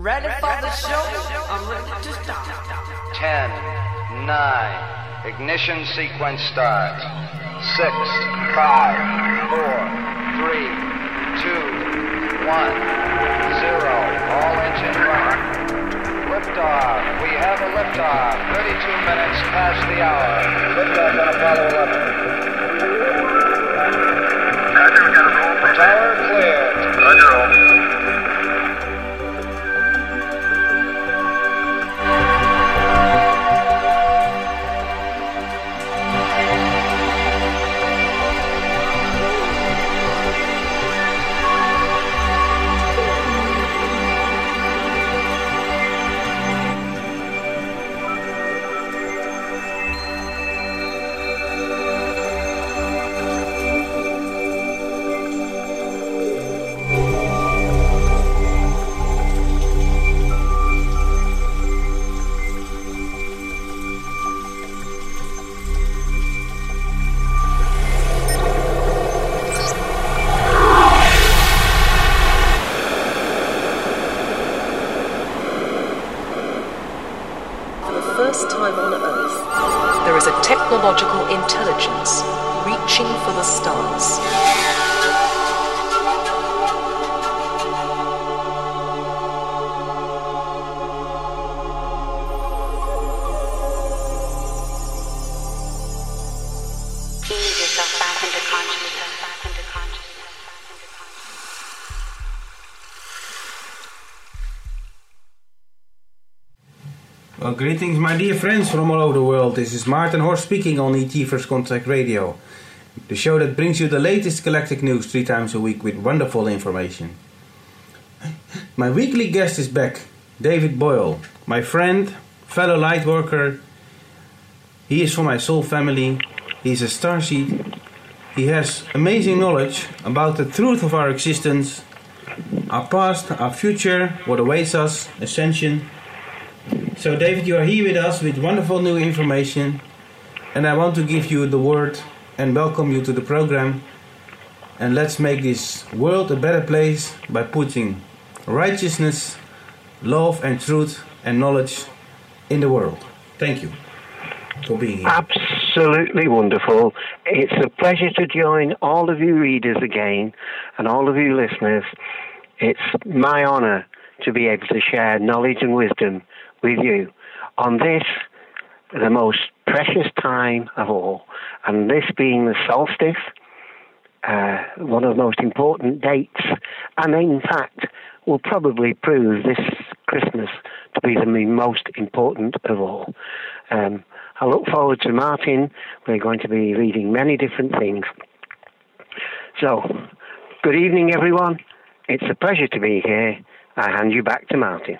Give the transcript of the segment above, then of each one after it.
Ready for the show? I'm ready to start. 10, 9, ignition sequence start. 6, 5, 4, 3, 2, 1, 0. All engine running. Liftoff. We have a liftoff. 32 minutes past the hour. Liftoff on Apollo 11. Roger, we got a roll for Tower cleared. Roger, roll. Technological intelligence reaching for the stars. Ease yourself back into consciousness. Well, greetings, my dear friends from all over the world. This is Martin Horst speaking on ET First Contact Radio, the show that brings you the latest galactic news 3 times a week with wonderful information. My weekly guest is back, David Boyle, my friend, fellow lightworker. He is from my soul family. He is a starseed. He has amazing knowledge about the truth of our existence, our past, our future, what awaits us, ascension. So David, you are here with us with wonderful new information, and I want to give you the word and welcome you to the program, and let's make this world a better place by putting righteousness, love and truth and knowledge in the world. Thank you for being here. Absolutely wonderful. It's a pleasure to join all of you readers again and all of you listeners. It's my honor to be able to share knowledge and wisdom with you on this, the most precious time of all, and this being the solstice, one of the most important dates, and in fact will probably prove this Christmas to be the most important of all. I look forward to Martin. We're going to be reading many different things. So, good evening everyone. It's a pleasure to be here. I hand you back to Martin.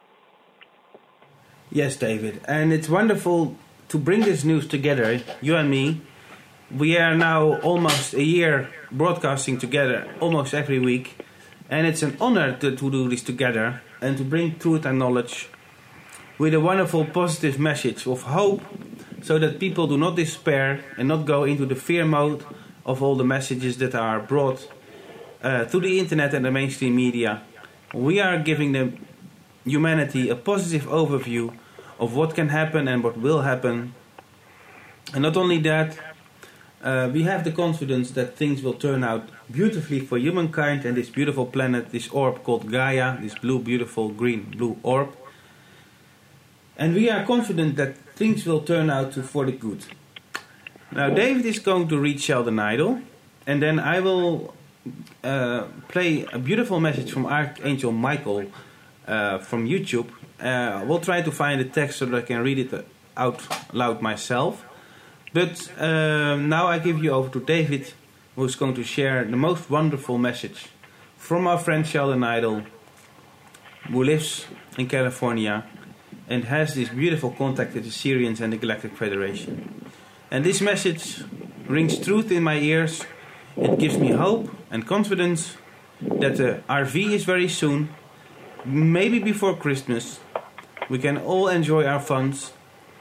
Yes, David, and it's wonderful to bring this news together, you and me. We are now almost a year broadcasting together almost every week, and it's an honor to do this together and to bring truth and knowledge with a wonderful positive message of hope, so that people do not despair and not go into the fear mode of all the messages that are brought through the internet and the mainstream media. We are giving the humanity a positive overview of what can happen and what will happen. And not only that, we have the confidence that things will turn out beautifully for humankind and this beautiful planet, this orb called Gaia, this blue, beautiful green-blue orb. And we are confident that things will turn out for the good. Now, David is going to read Sheldon Idol, and then I will play a beautiful message from Archangel Michael from YouTube. We'll try to find the text so that I can read it out loud myself. But now I give you over to David, who's going to share the most wonderful message from our friend Sheldon Idol, who lives in California and has this beautiful contact with the Syrians and the Galactic Federation. And this message rings truth in my ears. It gives me hope and confidence that the RV is very soon, maybe before Christmas. We can all enjoy our funds.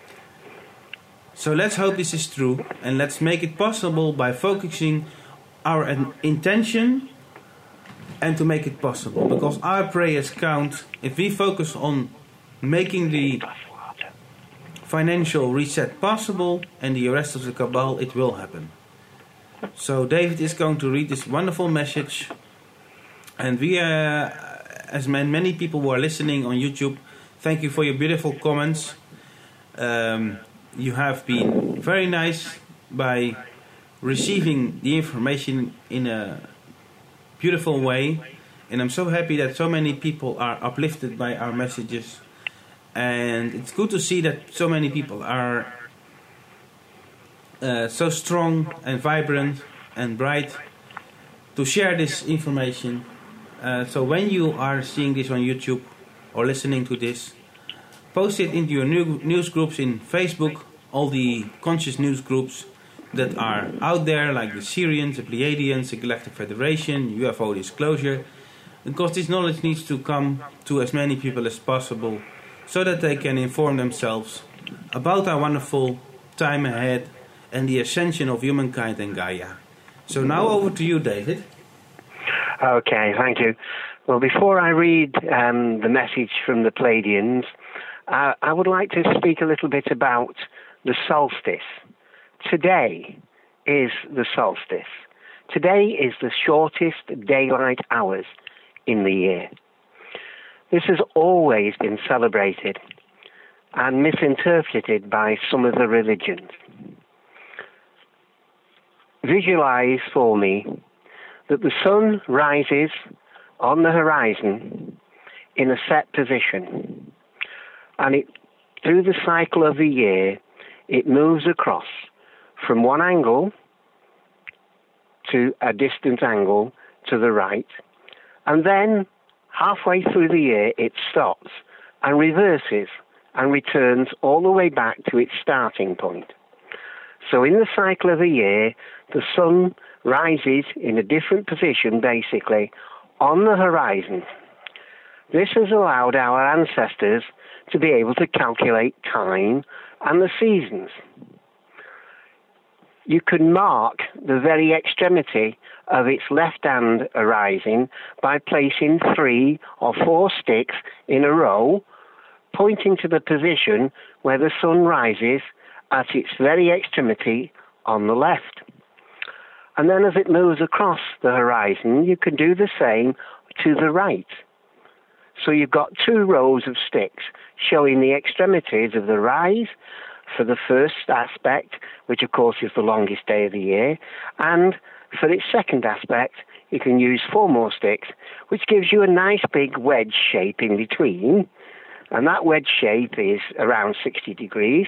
So let's hope this is true, and let's make it possible by focusing our intention and to make it possible. Because our prayers count. If we focus on making the financial reset possible and the rest of the Cabal, it will happen. So David is going to read this wonderful message, and we, as many people who are listening on YouTube, thank you for your beautiful comments. You have been very nice by receiving the information in a beautiful way, and I'm so happy that so many people are uplifted by our messages, and it's good to see that so many people are so strong and vibrant and bright to share this information. So when you are seeing this on YouTube or listening to this, post it into your news groups in Facebook, all the conscious news groups that are out there, like the Syrians, the Pleiadians, the Galactic Federation, UFO Disclosure, because this knowledge needs to come to as many people as possible so that they can inform themselves about our wonderful time ahead and the ascension of humankind and Gaia. So now over to you, David. Okay, thank you. Well, before I read the message from the Pleiadians, I would like to speak a little bit about the solstice. Today is the solstice. Today is the shortest daylight hours in the year. This has always been celebrated and misinterpreted by some of the religions. Visualize for me that the sun rises on the horizon in a set position, and through the cycle of the year, it moves across from one angle to a distant angle to the right, and then halfway through the year it stops and reverses and returns all the way back to its starting point. So in the cycle of the year, the sun rises in a different position, basically, on the horizon. This has allowed our ancestors to be able to calculate time and the seasons. You can mark the very extremity of its left hand arising by placing 3 or 4 sticks in a row, pointing to the position where the sun rises at its very extremity on the left. And then as it moves across the horizon, you can do the same to the right. So you've got 2 rows of sticks showing the extremities of the rise for the first aspect, which of course is the longest day of the year, and for its second aspect, you can use 4 more sticks, which gives you a nice big wedge shape in between, and that wedge shape is around 60 degrees.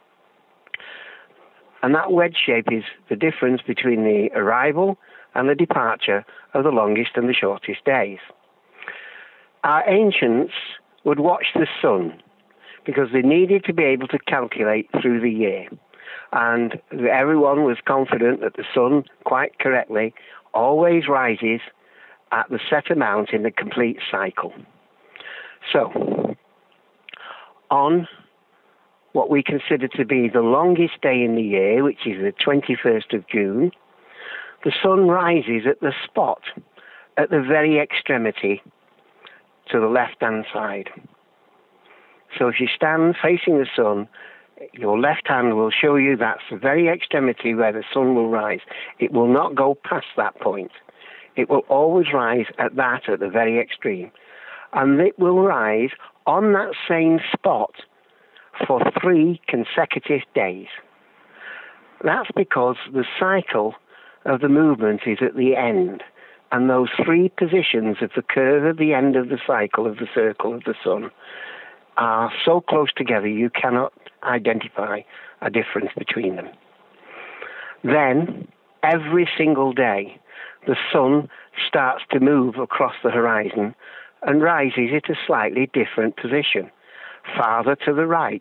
And that wedge shape is the difference between the arrival and the departure of the longest and the shortest days. Our ancients would watch the sun because they needed to be able to calculate through the year. And everyone was confident that the sun, quite correctly, always rises at the set amount in the complete cycle. So, on what we consider to be the longest day in the year, which is the 21st of June, the sun rises at the spot, at the very extremity, to the left-hand side. So if you stand facing the sun, your left hand will show you that's the very extremity where the sun will rise. It will not go past that point. It will always rise at the very extreme. And it will rise on that same spot for 3 consecutive days. That's because the cycle of the movement is at the end, and those 3 positions of the curve at the end of the cycle of the circle of the sun are so close together you cannot identify a difference between them. Then, every single day, the sun starts to move across the horizon and rises at a slightly different position, farther to the right.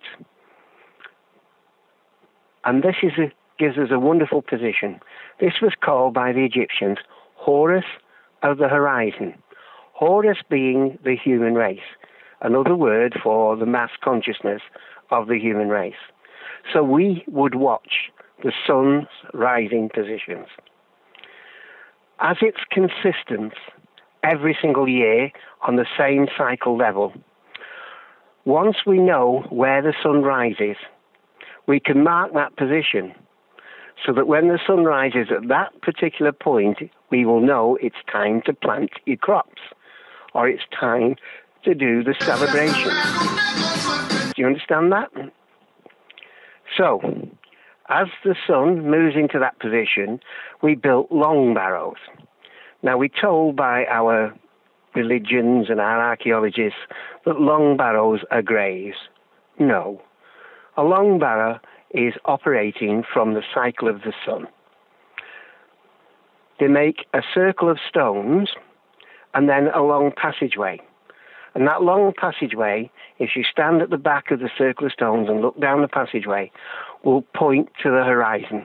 And this gives us a wonderful position. This was called by the Egyptians Horus of the horizon. Horus being the human race, another word for the mass consciousness of the human race. So we would watch the sun's rising positions. As it's consistent every single year on the same cycle level. Once we know where the sun rises, we can mark that position so that when the sun rises at that particular point, we will know it's time to plant your crops or it's time to do the celebration. Do you understand that? So, as the sun moves into that position, we built long barrows. Now, we're told by our religions and our archaeologists that long barrows are graves. No. A long barrow is operating from the cycle of the sun. They make a circle of stones and then a long passageway. And that long passageway, if you stand at the back of the circle of stones and look down the passageway, will point to the horizon.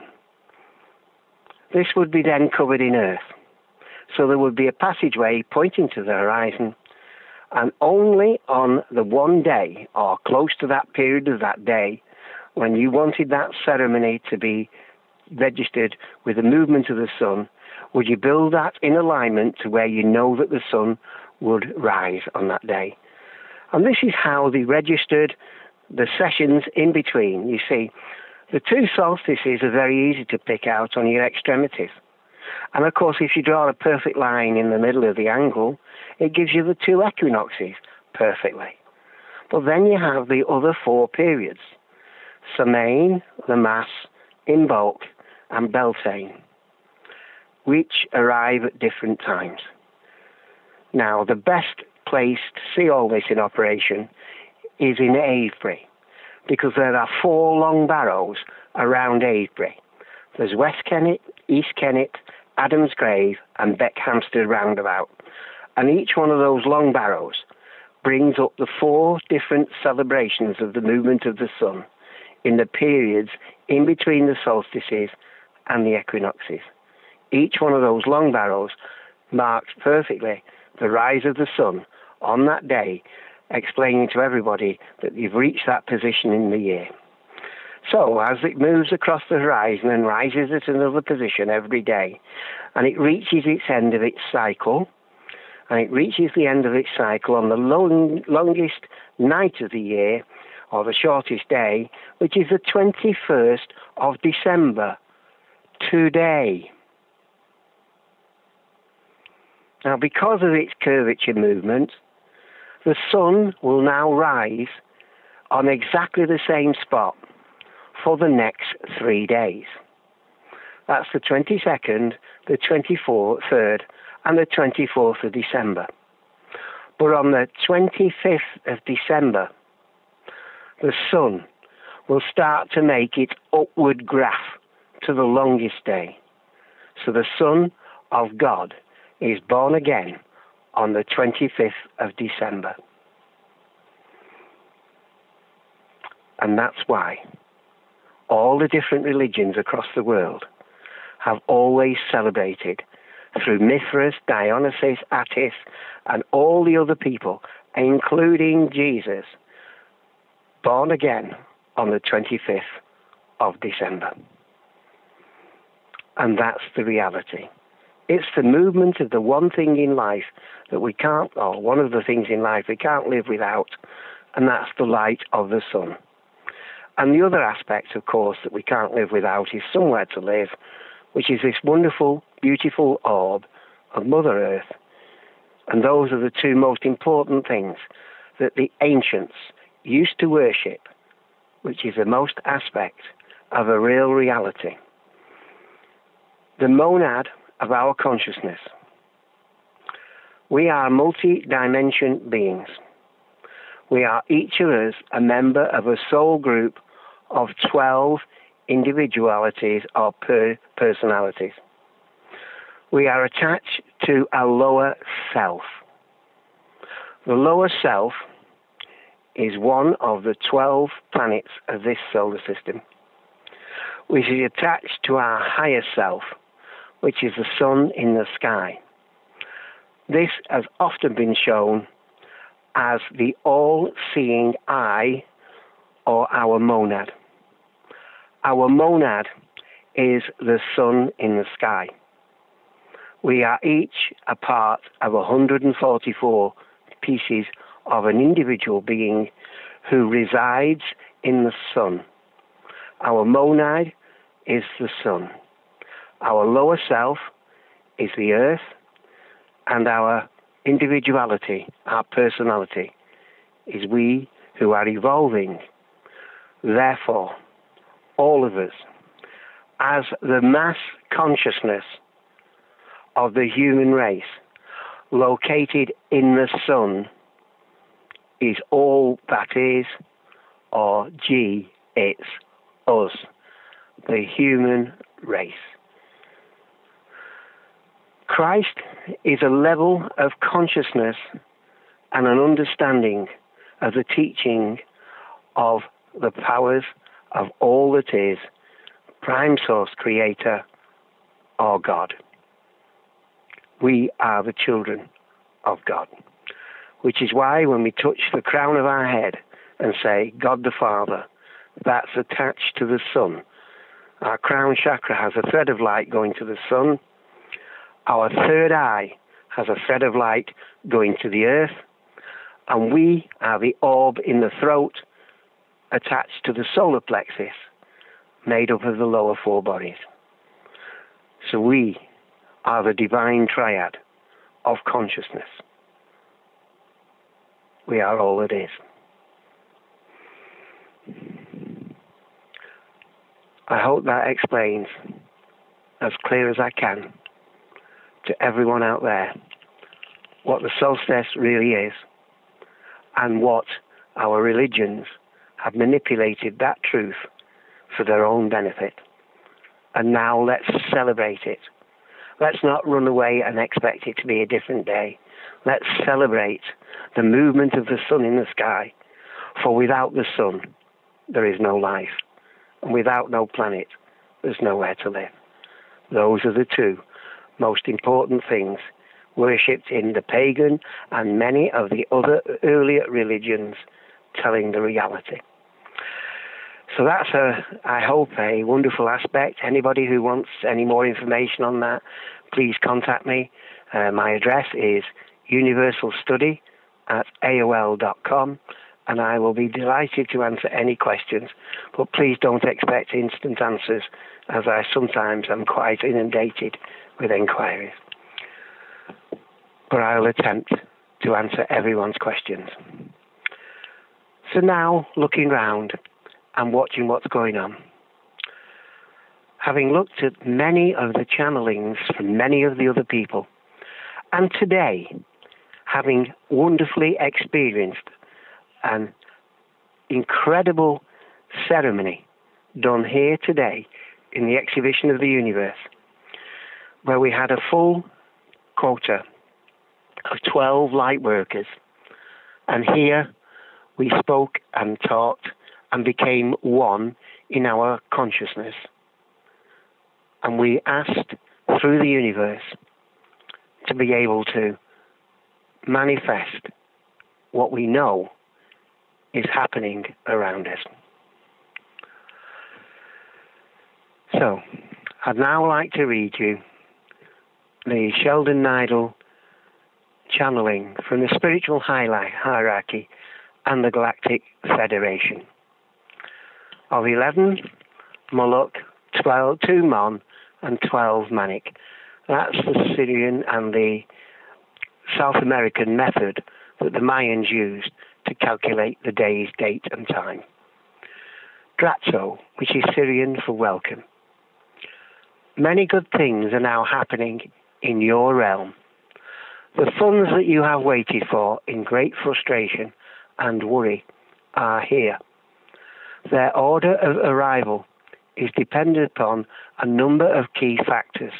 This would be then covered in earth. So there would be a passageway pointing to the horizon, and only on the one day, or close to that period of that day, when you wanted that ceremony to be registered with the movement of the sun, would you build that in alignment to where you know that the sun would rise on that day. And this is how they registered the sessions in between. You see, the two solstices are very easy to pick out on your extremities. And of course, if you draw a perfect line in the middle of the angle, it gives you the two equinoxes perfectly. But then you have the other four periods: Samain, Lammas, Imbolc, and Beltane, which arrive at different times. Now, the best place to see all this in operation is in Avebury, because there are four long barrows around Avebury. There's West Kennet, East Kennet, Adams Grave, and Beckhampstead Roundabout. And each one of those long barrows brings up the four different celebrations of the movement of the sun in the periods in between the solstices and the equinoxes. Each one of those long barrows marks perfectly the rise of the sun on that day, explaining to everybody that you've reached that position in the year. So, as it moves across the horizon and rises at another position every day, and it reaches its end of its cycle, and it reaches the end of its cycle on the longest night of the year, or the shortest day, which is the 21st of December, today. Now, because of its curvature movement, the sun will now rise on exactly the same spot for the next 3 days. That's the 22nd, the 23rd, and the 24th of December. But on the 25th of December, the sun will start to make its upward graph to the longest day. So the Son of God is born again on the 25th of December. And that's why all the different religions across the world have always celebrated, through Mithras, Dionysus, Attis, and all the other people, including Jesus, born again on the 25th of December. And that's the reality. It's the movement of the one thing in life that we can't, or one of the things in life we can't live without, and that's the light of the sun. And the other aspect, of course, that we can't live without is somewhere to live, which is this wonderful, beautiful orb of Mother Earth. And those are the two most important things that the ancients used to worship, which is the most aspect of a real reality. The monad of our consciousness. We are multi-dimension beings. We are each of us a member of a soul group of 12 individualities or personalities. We are attached to a lower self. The lower self is one of the 12 planets of this solar system, which is attached to our higher self, which is the sun in the sky. This has often been shown as the all-seeing eye, or our monad. Our monad is the sun in the sky. We are each a part of 144 pieces of an individual being who resides in the sun. Our monad is the sun. Our lower self is the earth, and our individuality, our personality, is we who are evolving. Therefore, all of us, as the mass consciousness of the human race located in the sun, is all that is, or G, it's us, the human race. Christ is a level of consciousness and an understanding of the teaching of the powers of all that is, prime source creator, or God. We are the children of God, which is why when we touch the crown of our head and say, God the Father, that's attached to the sun. Our crown chakra has a thread of light going to the sun. Our third eye has a thread of light going to the earth. And we are the orb in the throat attached to the solar plexus, made up of the lower four bodies. So we are the divine triad of consciousness. We are all it is. I hope that explains as clear as I can to everyone out there what the solstice really is and what our religions have manipulated that truth for their own benefit. And now let's celebrate it. Let's not run away and expect it to be a different day. Let's celebrate the movement of the sun in the sky. For without the sun, there is no life. And without no planet, there's nowhere to live. Those are the two most important things worshipped in the pagan and many of the other earlier religions telling the reality. So that's, I hope, a wonderful aspect. Anybody who wants any more information on that, please contact me. My address is universalstudy@aol.com, and I will be delighted to answer any questions. But please don't expect instant answers, as I sometimes am quite inundated with inquiries. But I'll attempt to answer everyone's questions. So now, looking round and watching what's going on. Having looked at many of the channelings from many of the other people, and today, having wonderfully experienced an incredible ceremony done here today in the Exhibition of the Universe, where we had a full quota of 12 light workers, and here we spoke and talked and became one in our consciousness. And we asked through the universe to be able to manifest what we know is happening around us. So, I'd now like to read you the Sheldon Neidl channeling from the Spiritual Hierarchy and the Galactic Federation of 11 Moloch, 2 Mon, and 12 Manic. That's the Syrian and the South American method that the Mayans used to calculate the day's date and time. Dratso, which is Syrian for welcome. Many good things are now happening in your realm. The funds that you have waited for in great frustration and worry are here. Their order of arrival is dependent upon a number of key factors.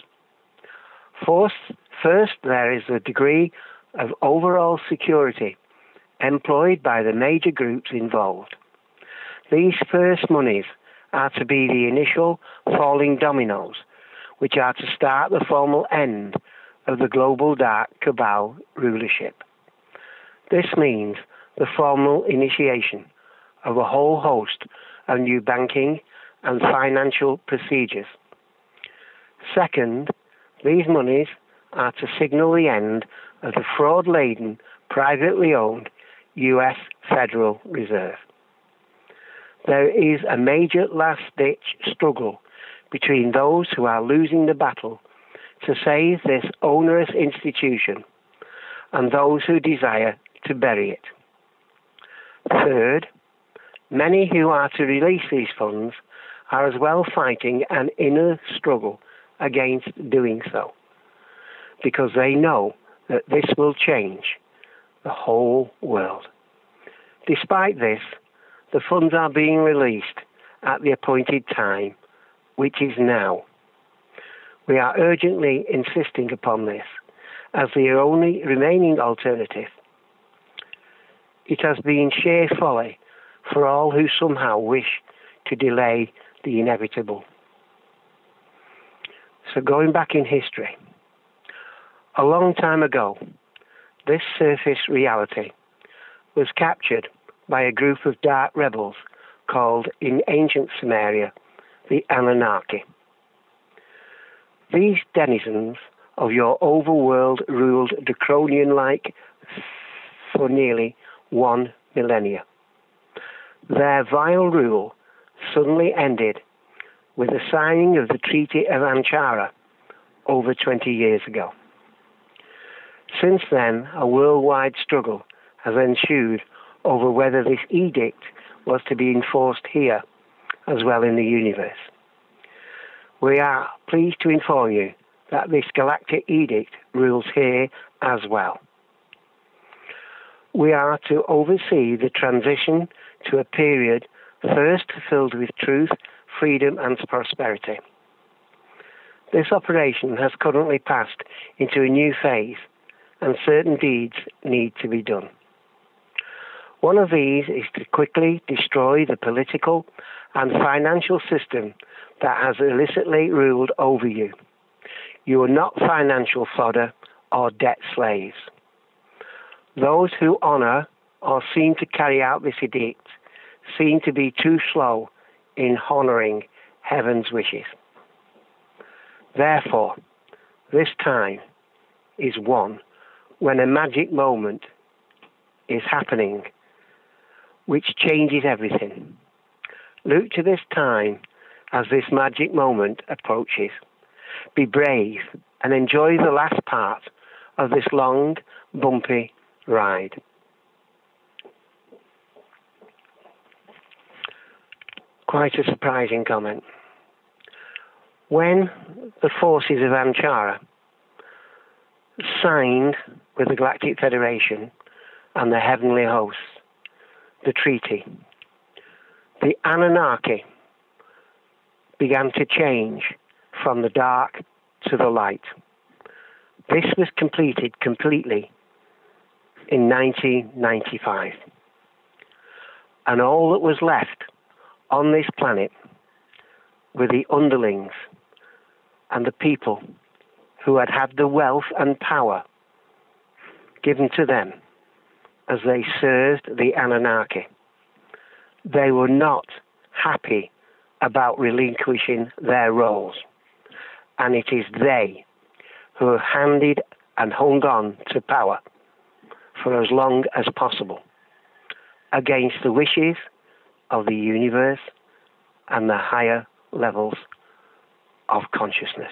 First, there is the degree of overall security employed by the major groups involved. These first monies are to be the initial falling dominoes, which are to start the formal end of the global dark cabal rulership. This means the formal initiation of a whole host of new banking and financial procedures. Second, these monies are to signal the end of the fraud-laden, privately owned U.S. Federal Reserve. There is a major last-ditch struggle between those who are losing the battle to save this onerous institution and those who desire to bury it. Third, many who are to release these funds are as well fighting an inner struggle against doing so, because they know that this will change the whole world. Despite this, the funds are being released at the appointed time, which is now. We are urgently insisting upon this as the only remaining alternative. It has been sheer folly for all who somehow wish to delay the inevitable. So going back in history, a long time ago, this surface reality was captured by a group of dark rebels called in ancient Sumeria the Anunnaki. These denizens of your overworld ruled Draconian-like for nearly 1 millennia. Their vile rule suddenly ended with the signing of the Treaty of Anchara over 20 years ago. Since then, a worldwide struggle has ensued over whether this edict was to be enforced here as well in the universe. We are pleased to inform you that this galactic edict rules here as well. We are to oversee the transition to a period first filled with truth, freedom and prosperity. This operation has currently passed into a new phase, and certain deeds need to be done. One of these is to quickly destroy the political and financial system that has illicitly ruled over you. You are not financial fodder or debt slaves. Those who honour or seem to carry out this edict seem to be too slow in honouring heaven's wishes. Therefore, this time is one when a magic moment is happening which changes everything. Look to this time as this magic moment approaches. Be brave and enjoy the last part of this long, bumpy ride. Quite a surprising comment. When the forces of Anchara signed with the Galactic Federation and the heavenly hosts the treaty, the Anunnaki began to change from the dark to the light. This was completed completely in 1995. And all that was left on this planet were the underlings and the people who had had the wealth and power given to them as they served the Anunnaki. They were not happy about relinquishing their roles, and it is they who have handed and hung on to power for as long as possible against the wishes of the universe and the higher levels of consciousness.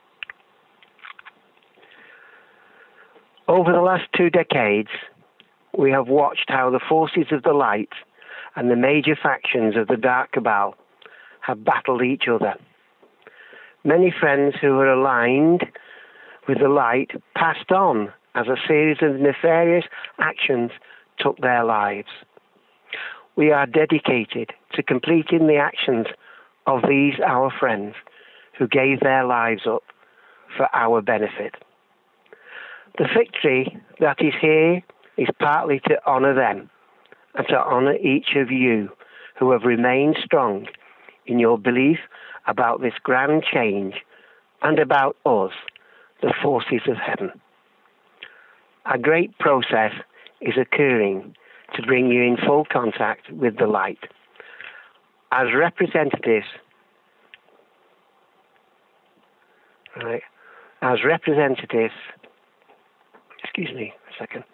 Over the last 2 decades, we have watched how the forces of the light and the major factions of the Dark Cabal have battled each other. Many friends who were aligned with the light passed on as a series of nefarious actions took their lives. We are dedicated to completing the actions of these our friends who gave their lives up for our benefit. The victory that is here is partly to honour them and to honour each of you who have remained strong in your belief about this grand change and about us, the forces of heaven. A great process is occurring to bring you in full contact with the light. As representatives as representatives, excuse me a second,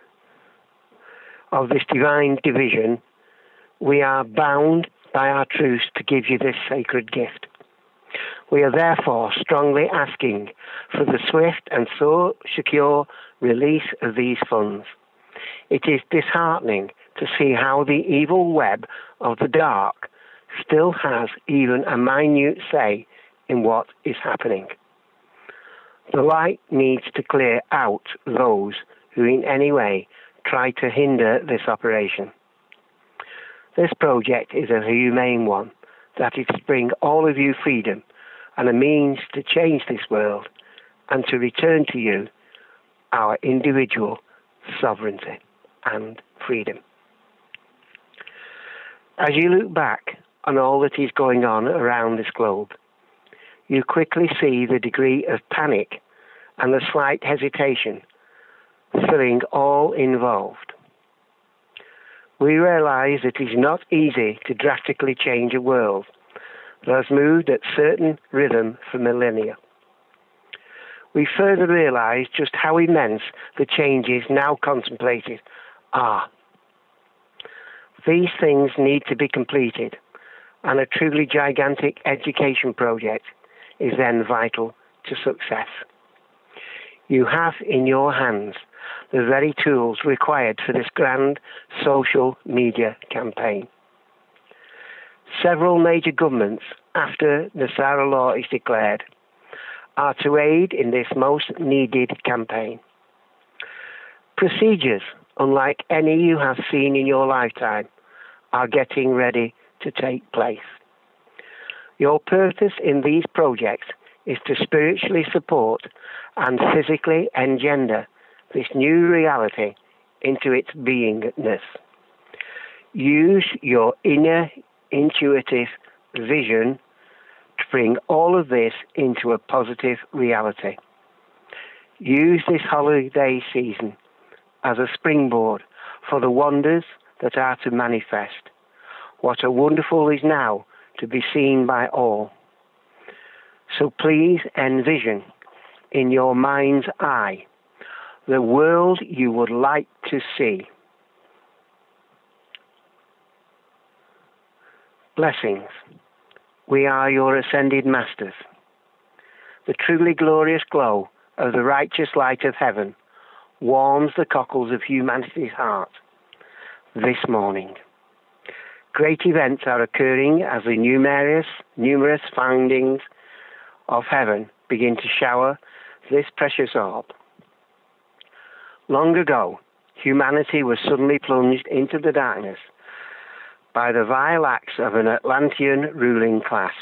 of this divine division, we are bound by our truths to give you this sacred gift. We are therefore strongly asking for the swift and so secure release of these funds. It is disheartening to see how the evil web of the dark still has even a minute say in what is happening. The light needs to clear out those who in any way try to hinder this operation. This project is a humane one, that is to bring all of you freedom and a means to change this world and to return to you our individual sovereignty and freedom. As you look back on all that is going on around this globe, you quickly see the degree of panic and the slight hesitation filling all involved. We realize it is not easy to drastically change a world that has moved at certain rhythm for millennia. We further realize just how immense the changes now contemplated are. These things need to be completed, and a truly gigantic education project is then vital to success. You have in your hands the very tools required for this grand social media campaign. Several major governments, after the Nasara law is declared, are to aid in this most needed campaign. Procedures, unlike any you have seen in your lifetime, are getting ready to take place. Your purpose in these projects is to spiritually support and physically engender this new reality into its beingness. Use your inner intuitive vision to bring all of this into a positive reality. Use this holiday season as a springboard for the wonders that are to manifest. What a wonderful is now to be seen by all. So please envision in your mind's eye the world you would like to see. Blessings. We are your ascended masters. The truly glorious glow of the righteous light of heaven warms the cockles of humanity's heart this morning. Great events are occurring as the numerous findings of heaven begin to shower this precious orb. Long ago, humanity was suddenly plunged into the darkness by the vile acts of an Atlantean ruling class.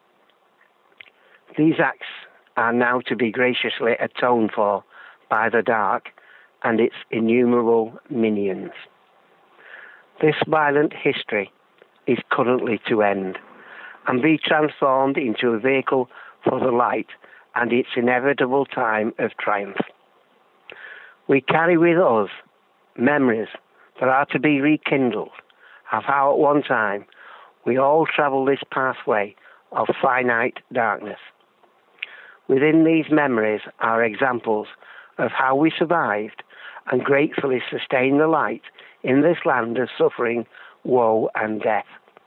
These acts are now to be graciously atoned for by the dark and its innumerable minions. This violent history is currently to end and be transformed into a vehicle for the light and its inevitable time of triumph. We carry with us memories that are to be rekindled of how at one time we all travel this pathway of finite darkness. Within these memories are examples of how we survived and gratefully sustained the light in this land of suffering, woe, and death.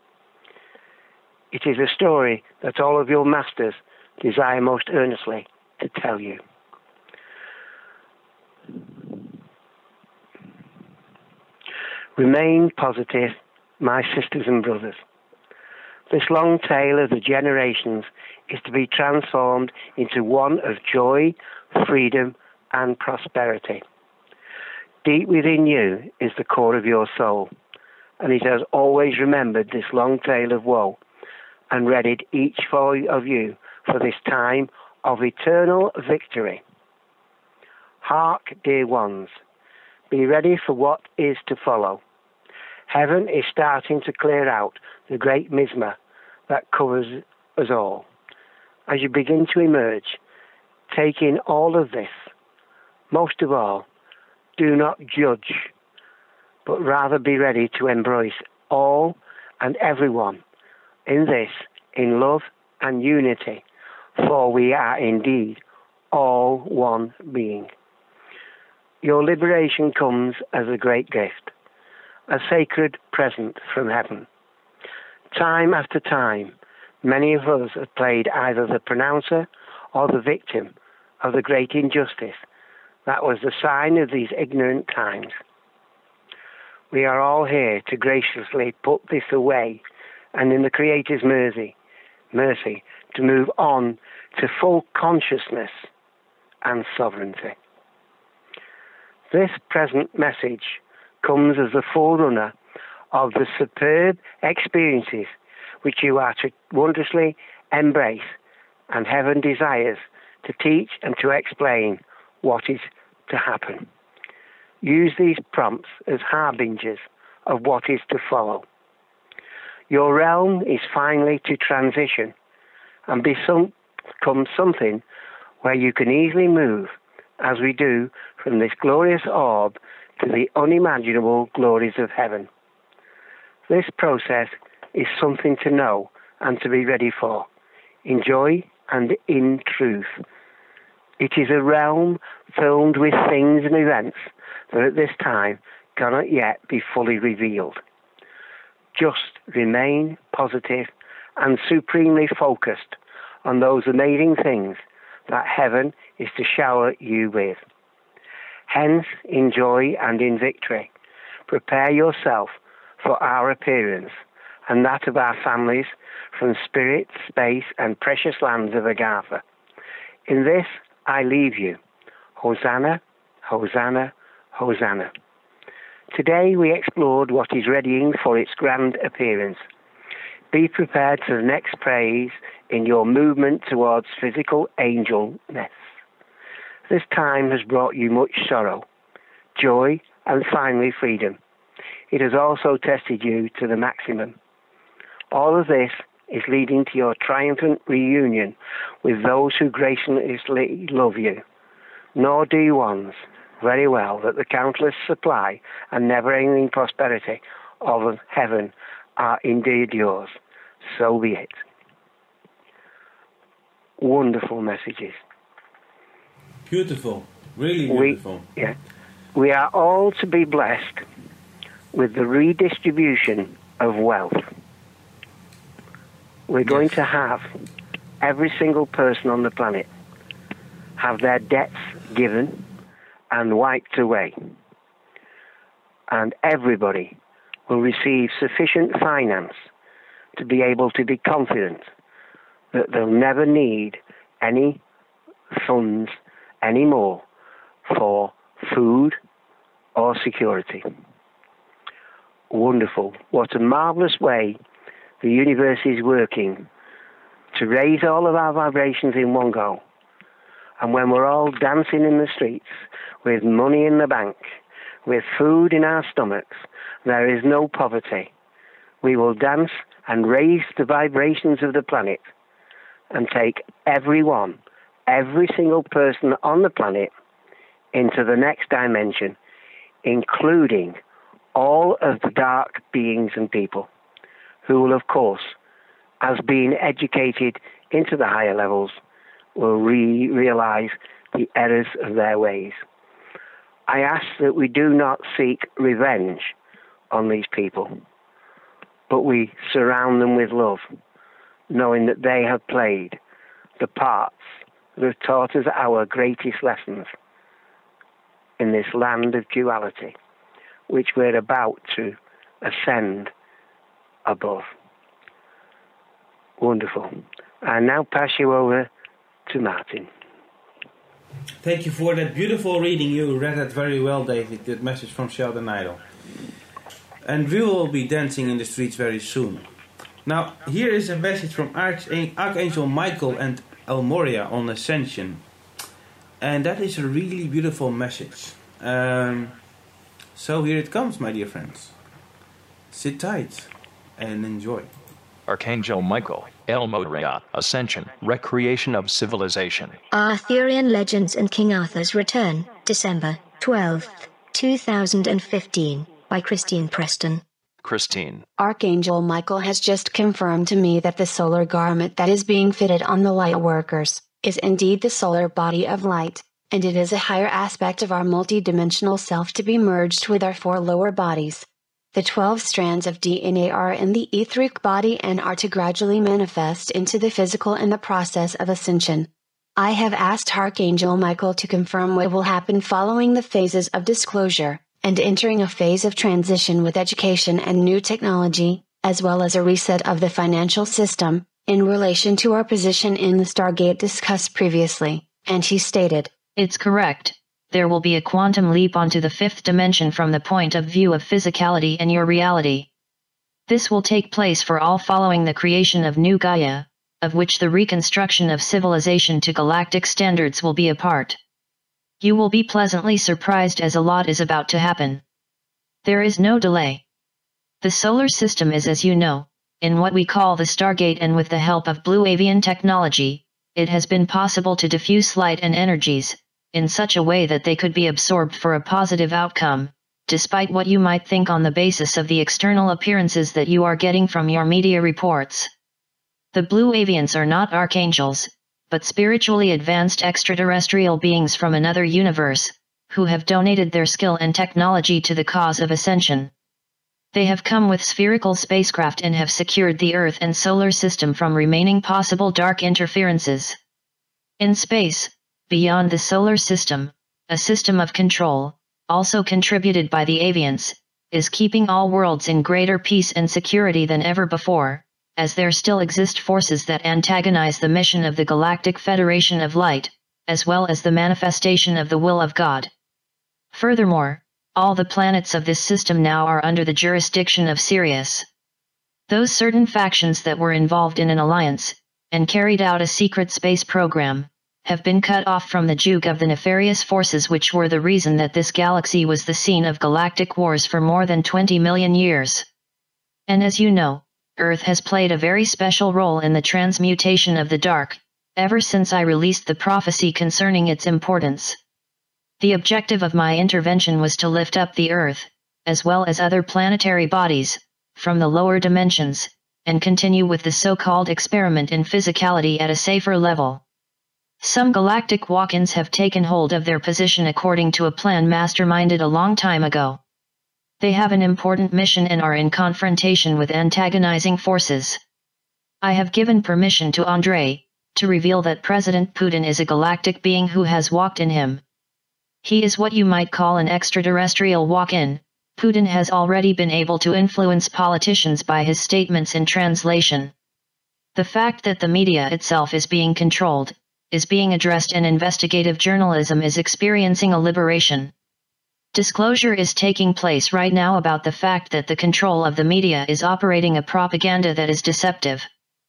It is a story that all of your masters desire most earnestly to tell you. Remain positive, my sisters and brothers. This long tale of the generations is to be transformed into one of joy, freedom, and prosperity. Deep within you is the core of your soul, and it has always remembered this long tale of woe and readied each of you for this time of eternal victory. Hark, dear ones, be ready for what is to follow. Heaven is starting to clear out the great miasma that covers us all. As you begin to emerge, take in all of this. Most of all, do not judge, but rather be ready to embrace all and everyone in this, in love and unity, for we are indeed all one being. Your liberation comes as a great gift, a sacred present from heaven. Time after time, many of us have played either the pronouncer or the victim of the great injustice that was the sign of these ignorant times. We are all here to graciously put this away and in the Creator's mercy to move on to full consciousness and sovereignty. This present message comes as the forerunner of the superb experiences which you are to wondrously embrace, and heaven desires to teach and to explain what is to happen. Use these prompts as harbingers of what is to follow. Your realm is finally to transition and become something where you can easily move, as we do, from this glorious orb to the unimaginable glories of heaven. This process is something to know and to be ready for, in joy and in truth. It is a realm filled with things and events that at this time cannot yet be fully revealed. Just remain positive and supremely focused on those amazing things that heaven is to shower you with. Hence, in joy and in victory, prepare yourself for our appearance and that of our families from spirit, space, and precious lands of Agartha. In this I leave you. Hosanna, Hosanna, Hosanna. Today we explored what is readying for its grand appearance. Be prepared for the next praise in your movement towards physical angelness. This time has brought you much sorrow, joy, and finally freedom. It has also tested you to the maximum. All of this is leading to your triumphant reunion with those who graciously love you. Nor do you ones very well that the countless supply and never-ending prosperity of heaven are indeed yours. So be it. Wonderful messages. Beautiful. Really beautiful. We are all to be blessed with the redistribution of wealth. We're going to have every single person on the planet have their debts given and wiped away. And everybody will receive sufficient finance to be able to be confident that they'll never need any funds anymore for food or security. Wonderful. What a marvelous way the universe is working to raise all of our vibrations in one go. And when we're all dancing in the streets with money in the bank, with food in our stomachs, there is no poverty. We will dance and raise the vibrations of the planet and take everyone, every single person on the planet into the next dimension, including all of the dark beings and people who will, of course, as being educated into the higher levels, will realize the errors of their ways. I ask that we do not seek revenge on these people, but we surround them with love, knowing that they have played the parts that have taught us our greatest lessons in this land of duality, which we're about to ascend above. Wonderful. I now pass you over to Martin. Thank you for that beautiful reading. You read that very well, David, that message from Sheldon Idle. And we will be dancing in the streets very soon. Now, here is a message from Archangel Michael and El Moria on Ascension. And that is a really beautiful message. So here it comes, my dear friends. Sit tight and enjoy. Archangel Michael, El Moria, Ascension, Recreation of Civilization. Arthurian Legends and King Arthur's Return, December 12th, 2015, by Christine Preston. Christine. Archangel Michael has just confirmed to me that the solar garment that is being fitted on the light workers is indeed the solar body of light, and it is a higher aspect of our multidimensional self to be merged with our 4 lower bodies. The 12 strands of DNA are in the etheric body and are to gradually manifest into the physical in the process of ascension. I have asked Archangel Michael to confirm what will happen following the phases of disclosure, and entering a phase of transition with education and new technology, as well as a reset of the financial system, in relation to our position in the Stargate discussed previously, and he stated, "It's correct. There will be a quantum leap onto the 5th dimension from the point of view of physicality and your reality. This will take place for all following the creation of New Gaia, of which the reconstruction of civilization to galactic standards will be a part. You will be pleasantly surprised as a lot is about to happen. There is no delay. The solar system is, as you know, in what we call the Stargate, and with the help of Blue Avian technology, it has been possible to diffuse light and energies in such a way that they could be absorbed for a positive outcome, despite what you might think on the basis of the external appearances that you are getting from your media reports. The Blue Avians are not archangels, but spiritually advanced extraterrestrial beings from another universe, who have donated their skill and technology to the cause of ascension. They have come with spherical spacecraft and have secured the Earth and solar system from remaining possible dark interferences. In space, beyond the solar system, a system of control, also contributed by the Avians, is keeping all worlds in greater peace and security than ever before, as there still exist forces that antagonize the mission of the Galactic Federation of Light, as well as the manifestation of the will of God. Furthermore, all the planets of this system now are under the jurisdiction of Sirius. Those certain factions that were involved in an alliance, and carried out a secret space program, have been cut off from the juke of the nefarious forces which were the reason that this galaxy was the scene of galactic wars for more than 20 million years. And as you know, Earth has played a very special role in the transmutation of the dark, ever since I released the prophecy concerning its importance. The objective of my intervention was to lift up the Earth, as well as other planetary bodies, from the lower dimensions, and continue with the so-called experiment in physicality at a safer level. Some galactic walk-ins have taken hold of their position according to a plan masterminded a long time ago. They have an important mission and are in confrontation with antagonizing forces. I have given permission to Andrei to reveal that President Putin is a galactic being who has walked in him. He is what you might call an extraterrestrial walk-in. Putin has already been able to influence politicians by his statements in translation. The fact that the media itself is being controlled, is being addressed, and investigative journalism is experiencing a liberation. Disclosure is taking place right now about the fact that the control of the media is operating a propaganda that is deceptive.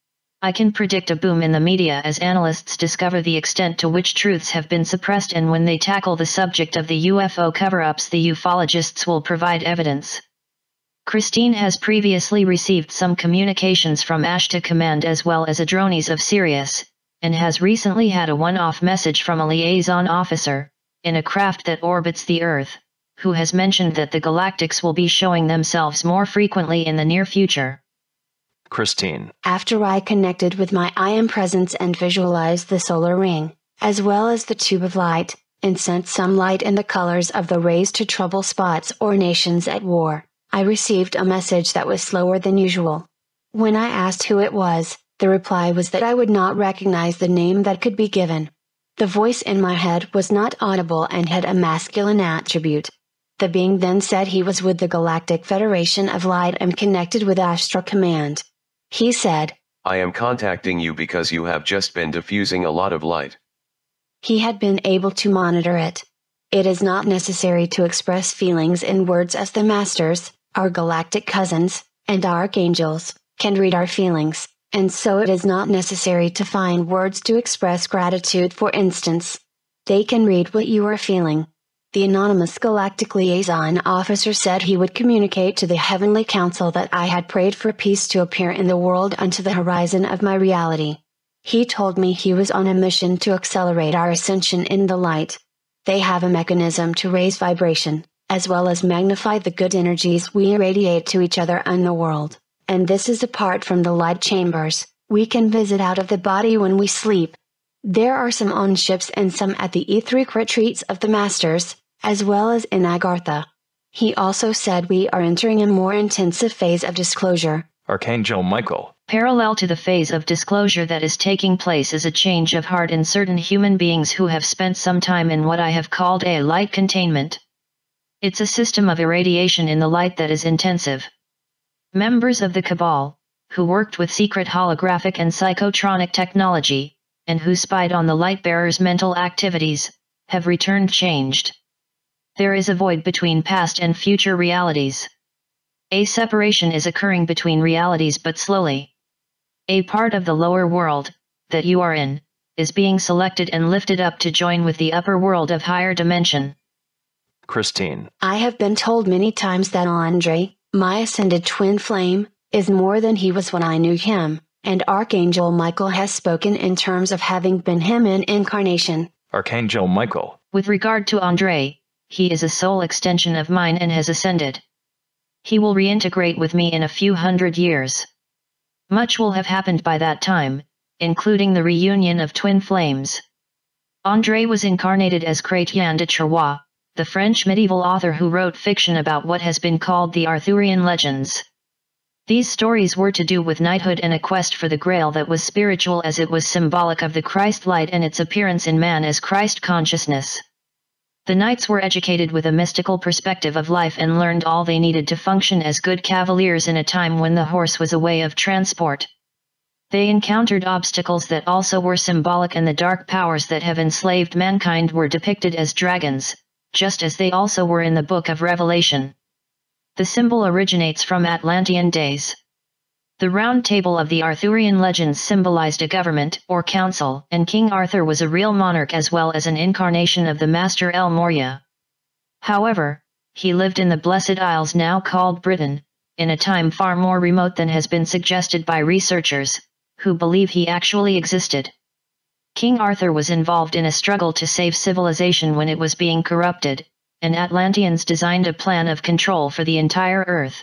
I can predict a boom in the media as analysts discover the extent to which truths have been suppressed, and when they tackle the subject of the UFO cover-ups, the ufologists will provide evidence. Christine has previously received some communications from Ashta Command as well as Adronis of Sirius, and has recently had a one-off message from a liaison officer, in a craft that orbits the Earth, who has mentioned that the Galactics will be showing themselves more frequently in the near future. Christine. After I connected with my I Am Presence and visualized the solar ring, as well as the tube of light, and sent some light in the colors of the rays to trouble spots or nations at war, I received a message that was slower than usual. When I asked who it was, the reply was that I would not recognize the name that could be given. The voice in my head was not audible and had a masculine attribute. The being then said he was with the Galactic Federation of Light and connected with Astra Command. He said, "I am contacting you because you have just been diffusing a lot of light." He had been able to monitor it. It is not necessary to express feelings in words, as the Masters, our galactic cousins, and archangels, can read our feelings, and so it is not necessary to find words to express gratitude, for instance. They can read what you are feeling. The anonymous galactic liaison officer said he would communicate to the Heavenly Council that I had prayed for peace to appear in the world unto the horizon of my reality. He told me he was on a mission to accelerate our ascension in the light. They have a mechanism to raise vibration, as well as magnify the good energies we irradiate to each other in the world, and this is apart from the light chambers. We can visit out of the body when we sleep. There are some on ships and some at the etheric retreats of the Masters, as well as in Agartha. He also said we are entering a more intensive phase of disclosure. Archangel Michael. Parallel to the phase of disclosure that is taking place is a change of heart in certain human beings who have spent some time in what I have called a light containment. It's a system of irradiation in the light that is intensive. Members of the Cabal, who worked with secret holographic and psychotronic technology, and who spied on the light-bearers' mental activities, have returned changed. There is a void between past and future realities. A separation is occurring between realities but slowly. A part of the lower world, that you are in, is being selected and lifted up to join with the upper world of higher dimension. Christine. I have been told many times that Andre, my ascended twin flame, is more than he was when I knew him, and Archangel Michael has spoken in terms of having been him in incarnation. Archangel Michael. With regard to Andre, he is a soul extension of mine and has ascended. He will reintegrate with me in a few hundred years. Much will have happened by that time, including the reunion of twin flames. Andre was incarnated as Chrétien de Troyes, the French medieval author who wrote fiction about what has been called the Arthurian legends. These stories were to do with knighthood and a quest for the Grail that was spiritual as it was symbolic of the Christ light and its appearance in man as Christ consciousness. The knights were educated with a mystical perspective of life and learned all they needed to function as good cavaliers in a time when the horse was a way of transport. They encountered obstacles that also were symbolic, and the dark powers that have enslaved mankind were depicted as dragons, just as they also were in the Book of Revelation. The symbol originates from Atlantean days. The Round Table of the Arthurian legends symbolized a government, or council, and King Arthur was a real monarch as well as an incarnation of the Master El Morya. However, he lived in the Blessed Isles now called Britain, in a time far more remote than has been suggested by researchers, who believe he actually existed. King Arthur was involved in a struggle to save civilization when it was being corrupted, and Atlanteans designed a plan of control for the entire Earth.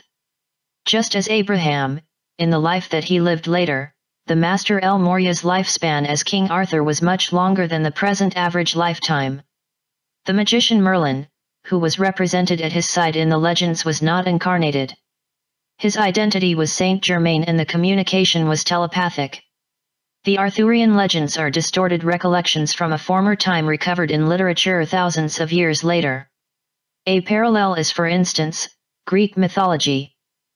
Just as Abraham, in the life that he lived later, the Master El Morya's lifespan as King Arthur was much longer than the present average lifetime. The magician Merlin, who was represented at his side in the legends, was not incarnated. His identity was Saint Germain and the communication was telepathic. The Arthurian legends are distorted recollections from a former time recovered in literature thousands of years later. A parallel is, for instance, Greek mythology.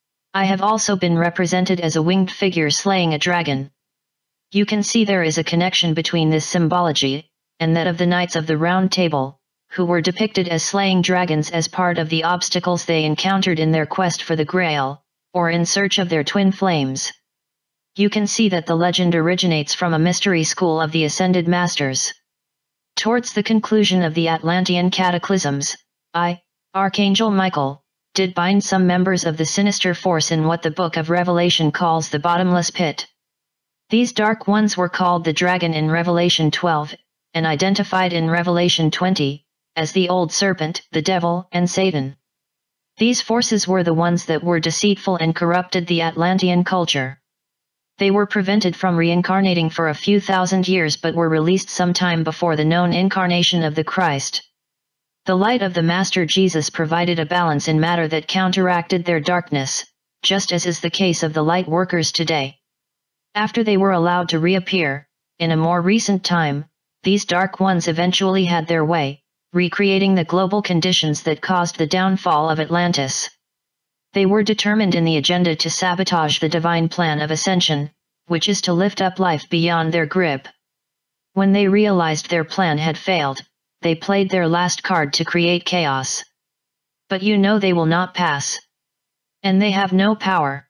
I have also been represented as a winged figure slaying a dragon. You can see there is a connection between this symbology, and that of the Knights of the Round Table, who were depicted as slaying dragons as part of the obstacles they encountered in their quest for the Grail, or in search of their twin flames. You can see that the legend originates from a mystery school of the Ascended Masters. Towards the conclusion of the Atlantean cataclysms, I, Archangel Michael, did bind some members of the sinister force in what the Book of Revelation calls the bottomless pit. These dark ones were called the dragon in Revelation 12, and identified in Revelation 20, as the old serpent, the devil, and Satan. These forces were the ones that were deceitful and corrupted the Atlantean culture. They were prevented from reincarnating for a few thousand years but were released sometime before the known incarnation of the Christ. The light of the Master Jesus provided a balance in matter that counteracted their darkness, just as is the case of the light workers today. After they were allowed to reappear, in a more recent time, these dark ones eventually had their way, recreating the global conditions that caused the downfall of Atlantis. They were determined in the agenda to sabotage the divine plan of ascension, which is to lift up life beyond their grip. When they realized their plan had failed, they played their last card to create chaos. But you know they will not pass. And they have no power.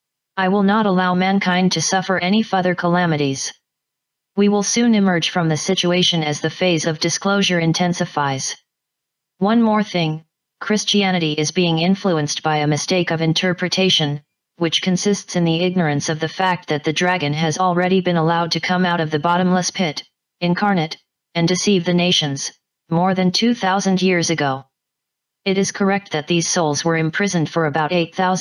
I will not allow mankind to suffer any further calamities. We will soon emerge from the situation as the phase of disclosure intensifies. One more thing, Christianity is being influenced by a mistake of interpretation, which consists in the ignorance of the fact that the dragon has already been allowed to come out of the bottomless pit, incarnate, and deceive the nations, more than 2,000 years ago. It is correct that these souls were imprisoned for about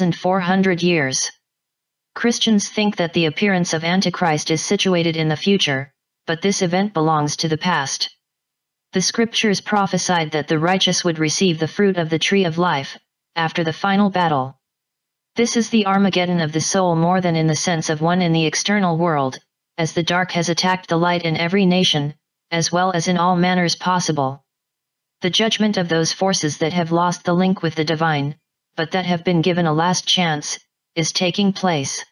8,400 years. Christians think that the appearance of Antichrist is situated in the future, but this event belongs to the past. The scriptures prophesied that the righteous would receive the fruit of the tree of life, after the final battle. This is the Armageddon of the soul more than in the sense of one in the external world, as the dark has attacked the light in every nation, as well as in all manners possible. The judgment of those forces that have lost the link with the divine, but that have been given a last chance, is taking place.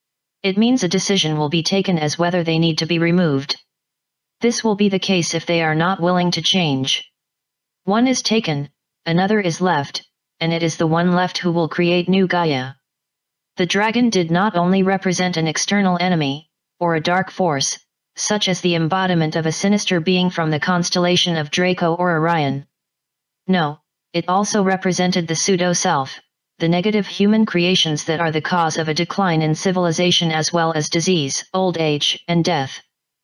It means a decision will be taken as whether they need to be removed. This will be the case if they are not willing to change. One is taken, another is left, and it is the one left who will create new Gaia. The dragon did not only represent an external enemy, or a dark force, such as the embodiment of a sinister being from the constellation of Draco or Orion. No, it also represented the pseudo-self, the negative human creations that are the cause of a decline in civilization as well as disease, old age, and death.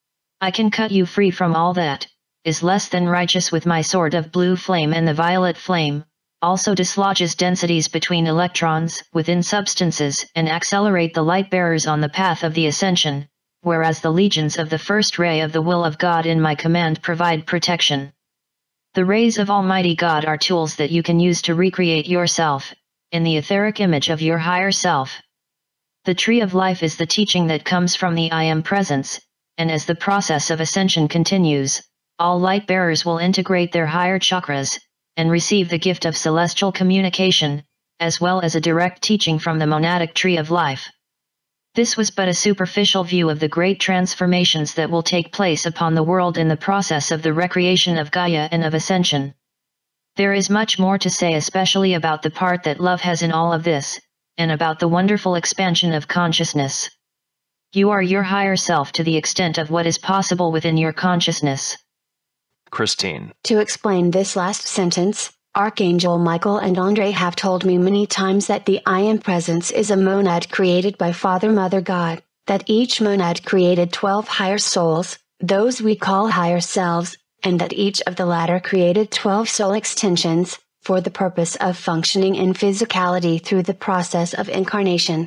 I can cut you free from all that, is less than righteous with my sword of blue flame, and the violet flame also dislodges densities between electrons within substances and accelerate the light bearers on the path of the ascension, whereas the legions of the first ray of the will of God in my command provide protection. The rays of Almighty God are tools that you can use to recreate yourself, in the etheric image of your higher self. The tree of life is the teaching that comes from the I Am Presence, and as the process of ascension continues, all light bearers will integrate their higher chakras, and receive the gift of celestial communication, as well as a direct teaching from the monadic tree of life. This was but a superficial view of the great transformations that will take place upon the world in the process of the recreation of Gaia and of ascension. There is much more to say, especially about the part that love has in all of this, and about the wonderful expansion of consciousness. You are your higher self to the extent of what is possible within your consciousness. Christine. To explain this last sentence, Archangel Michael and Andre have told me many times that the I Am Presence is a monad created by Father Mother God, that each monad created 12 higher souls, those we call higher selves, and that each of the latter created 12 soul extensions, for the purpose of functioning in physicality through the process of incarnation,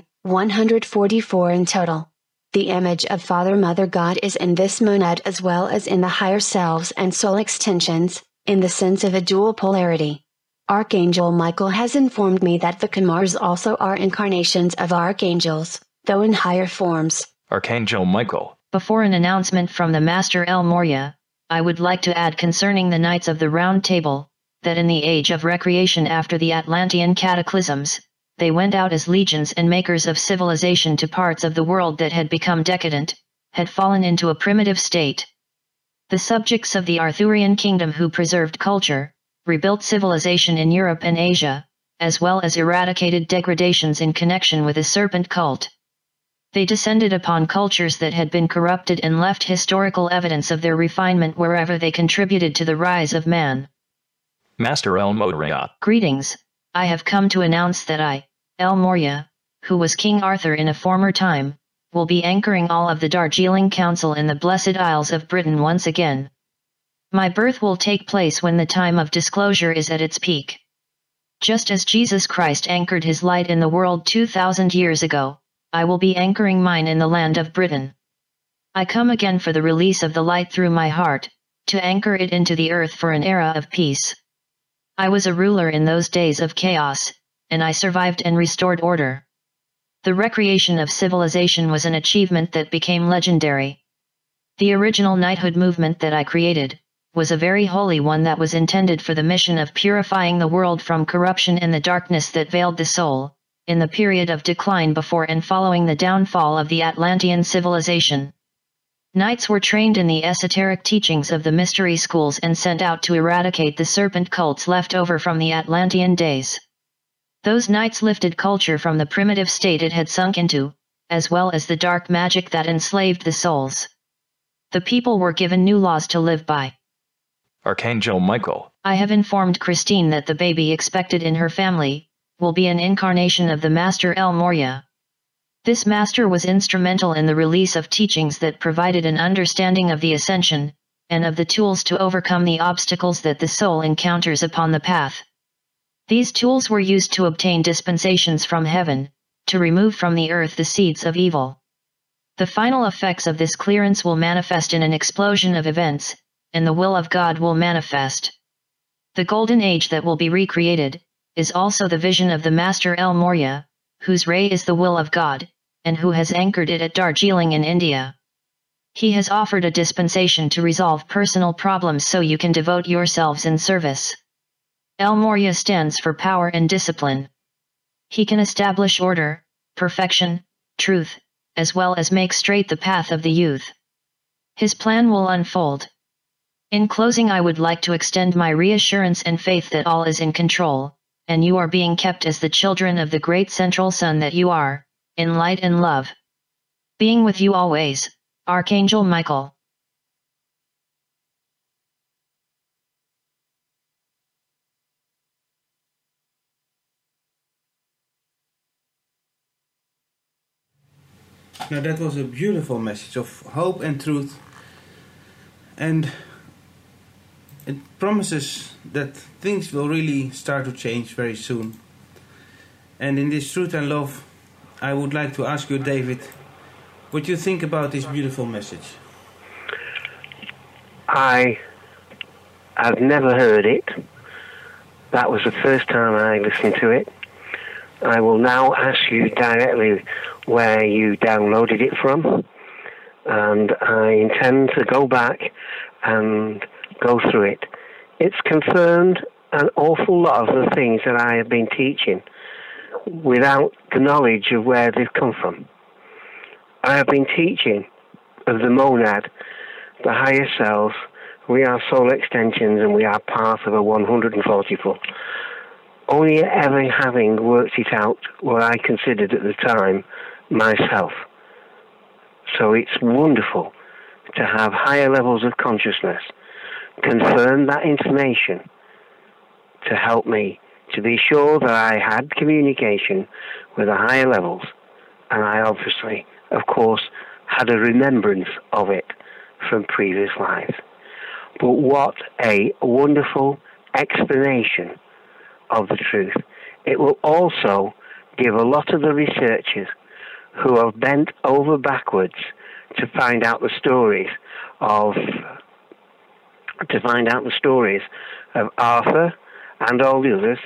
144 in total. The image of Father Mother God is in this monad as well as in the higher selves and soul extensions, in the sense of a dual polarity. Archangel Michael has informed me that the Kumars also are incarnations of archangels, though in higher forms. Archangel Michael. Before an announcement from the Master El Morya, I would like to add concerning the Knights of the Round Table, that in the age of recreation after the Atlantean cataclysms, they went out as legions and makers of civilization to parts of the world that had become decadent, had fallen into a primitive state. The subjects of the Arthurian kingdom who preserved culture, rebuilt civilization in Europe and Asia, as well as eradicated degradations in connection with a serpent cult. They descended upon cultures that had been corrupted and left historical evidence of their refinement wherever they contributed to the rise of man. Master El Morya. Greetings. I have come to announce that I, El Morya, who was King Arthur in a former time, will be anchoring all of the Darjeeling Council in the Blessed Isles of Britain once again. My birth will take place when the time of disclosure is at its peak. Just as Jesus Christ anchored his light in the world 2,000 years ago, I will be anchoring mine in the land of Britain. I come again for the release of the light through my heart, to anchor it into the earth for an era of peace. I was a ruler in those days of chaos, and I survived and restored order. The recreation of civilization was an achievement that became legendary. The original knighthood movement that I created was a very holy one that was intended for the mission of purifying the world from corruption and the darkness that veiled the soul, in the period of decline before and following the downfall of the Atlantean civilization. Knights were trained in the esoteric teachings of the mystery schools and sent out to eradicate the serpent cults left over from the Atlantean days. Those knights lifted culture from the primitive state it had sunk into, as well as the dark magic that enslaved the souls. The people were given new laws to live by. Archangel Michael. I have informed Christine that the baby expected in her family will be an incarnation of the Master El Morya. This master was instrumental in the release of teachings that provided an understanding of the ascension, and of the tools to overcome the obstacles that the soul encounters upon the path. These tools were used to obtain dispensations from heaven, to remove from the earth the seeds of evil. The final effects of this clearance will manifest in an explosion of events, and the will of God will manifest. The golden age that will be recreated, is also the vision of the Master El Morya, whose ray is the will of God, and who has anchored it at Darjeeling in India. He has offered a dispensation to resolve personal problems so you can devote yourselves in service. El Morya stands for power and discipline. He can establish order, perfection, truth, as well as make straight the path of the youth. His plan will unfold. In closing, I would like to extend my reassurance and faith that all is in control, and you are being kept as the children of the great central sun that you are, in light and love. Being with you always, Archangel Michael. Now that was a beautiful message of hope and truth, and it promises that things will really start to change very soon. And in this truth and love, I would like to ask you, David, what you think about this beautiful message. I have never heard it. That was the first time I listened to it. I will now ask you directly where you downloaded it from, and I intend to go back and go through it. It's confirmed an awful lot of the things that I have been teaching without the knowledge of where they've come from. I have been teaching of the monad, the higher self. We are soul extensions and we are part of a 144. Only ever having worked it out what I considered at the time myself. So it's wonderful to have higher levels of consciousness confirm that information to help me to be sure that I had communication with the higher levels, and I obviously, of course, had a remembrance of it from previous lives. But what a wonderful explanation of the truth. It will also give a lot of the researchers who have bent over backwards to find out the stories of Arthur and all the others,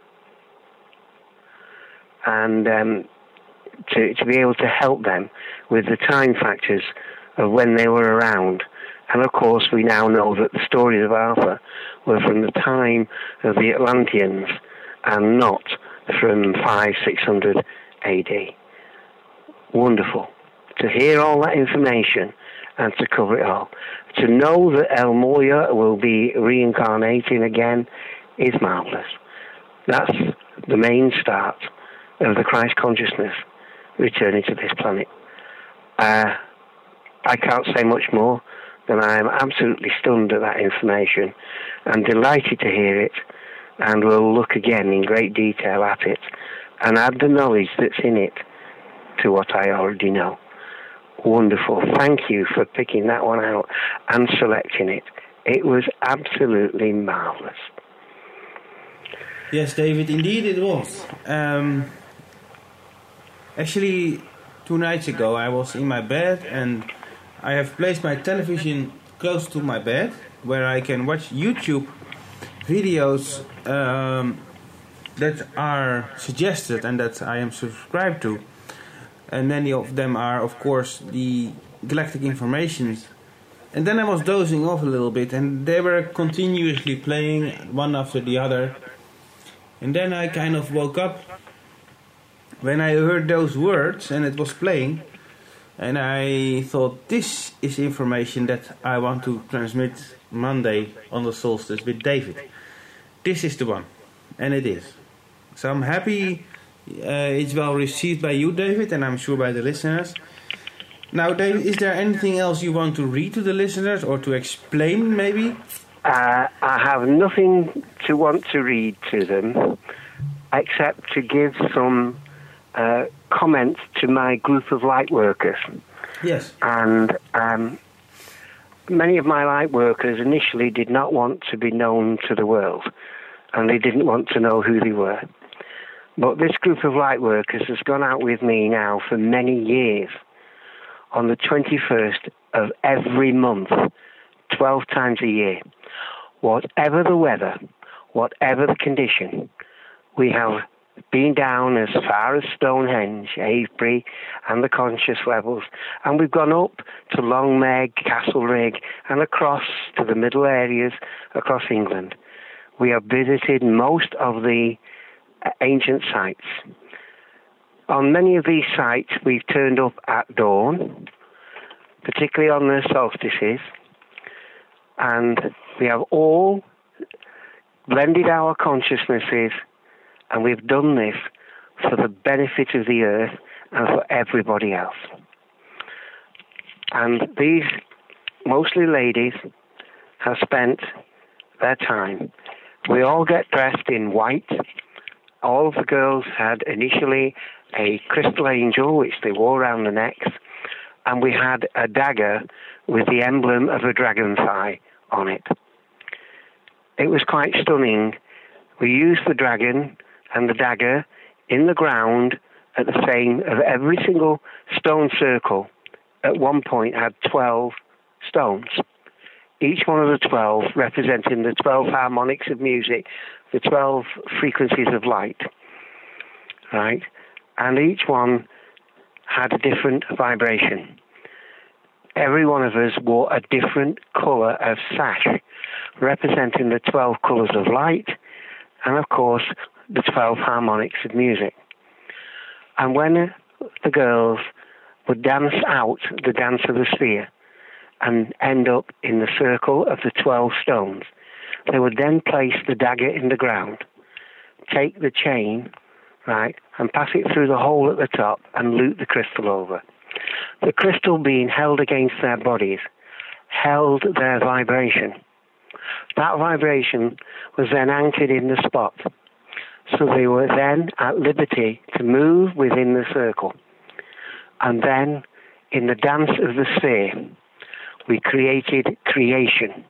and to be able to help them with the time factors of when they were around. And of course we now know that the stories of Arthur were from the time of the Atlanteans and not from 500-600 AD. Wonderful to hear all that information and to cover it all. To know that El Morya will be reincarnating again is marvelous. That's the main start of the Christ consciousness returning to this planet. I can't say much more than I am absolutely stunned at that information and delighted to hear it, and will look again in great detail at it and add the knowledge that's in it to what I already know. Wonderful. Thank you for picking that one out and selecting it. It was absolutely marvelous. Yes, David, indeed it was. Actually, 2 nights ago I was in my bed and I have placed my television close to my bed where I can watch YouTube videos that are suggested and that I am subscribed to. And many of them are, of course, the galactic informations. And then I was dozing off a little bit and they were continuously playing one after the other. And then I kind of woke up when I heard those words and it was playing. And I thought, this is information that I want to transmit Monday on the solstice with David. This is the one. And it is. So I'm happy it's well received by you, David, and I'm sure by the listeners. Now, David, is there anything else you want to read to the listeners or to explain, maybe? I have nothing to want to read to them except to give some comments to my group of light workers. Yes. And many of my light workers initially did not want to be known to the world, and they didn't want to know who they were. But this group of light workers has gone out with me now for many years on the 21st of every month, 12 times a year. Whatever the weather, whatever the condition, we have been down as far as Stonehenge, Avebury, and the Conscious Levels, and we've gone up to Longmeg, Castlerigg, and across to the middle areas across England. We have visited most of the ancient sites. On many of these sites, we've turned up at dawn, particularly on the solstices, and we have all blended our consciousnesses, and we've done this for the benefit of the earth and for everybody else. And these, mostly ladies, have spent their time. We all get dressed in white. All of the girls had initially a crystal angel, which they wore around the necks, and we had a dagger with the emblem of a dragonfly on it. It was quite stunning. We used the dragon and the dagger in the ground at the same of every single stone circle. At one point had 12 stones. Each one of the 12 representing the 12 harmonics of music, the 12 frequencies of light, right? And each one had a different vibration. Every one of us wore a different colour of sash, representing the 12 colours of light, and of course, the 12 harmonics of music. And when the girls would dance out the dance of the sphere and end up in the circle of the 12 stones, they would then place the dagger in the ground, take the chain, right, and pass it through the hole at the top and loop the crystal over. The crystal being held against their bodies held their vibration. That vibration was then anchored in the spot. So they were then at liberty to move within the circle. And then, in the dance of the sphere, we created creation.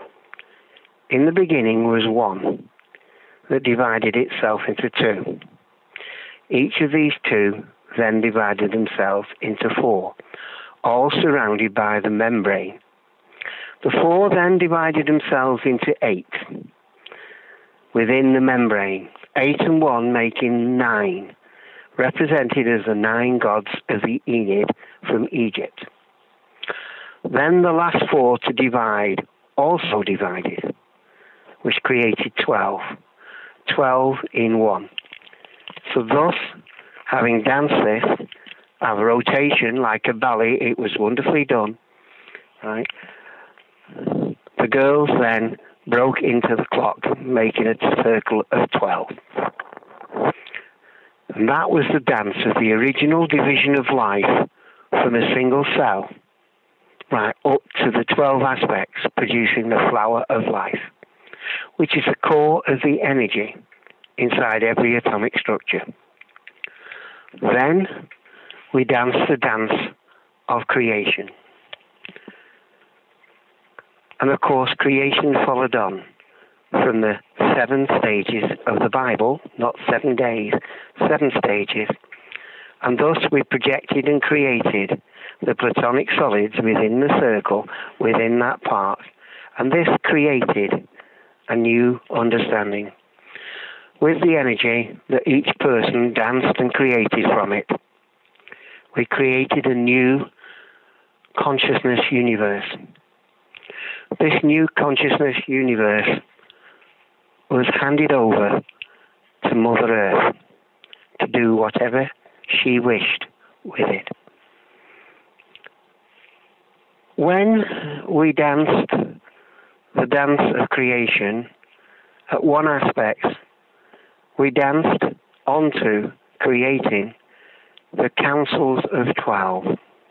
In the beginning was one that divided itself into two. Each of these two then divided themselves into four, all surrounded by the membrane. The four then divided themselves into 8 within the membrane, 8 and 1 making 9, represented as the 9 gods of the Enid from Egypt. Then the last 4 to divide also divided, which created 12, 12 in 1. So thus, having danced this, a rotation like a ballet, it was wonderfully done, right? The girls then broke into the clock, making a circle of 12. And that was the dance of the original division of life from a single cell, right, up to the 12 aspects producing the flower of life, which is the core of the energy inside every atomic structure. Then we danced the dance of creation. And of course, creation followed on from the 7 stages of the Bible, not 7 days, 7 stages. And thus we projected and created the platonic solids within the circle, within that part. And this created a new understanding with the energy that each person danced and created from it. We created a new consciousness universe. This new consciousness universe was handed over to Mother Earth to do whatever she wished with it. When we danced the dance of creation, at one aspect, we danced onto creating the councils of 12.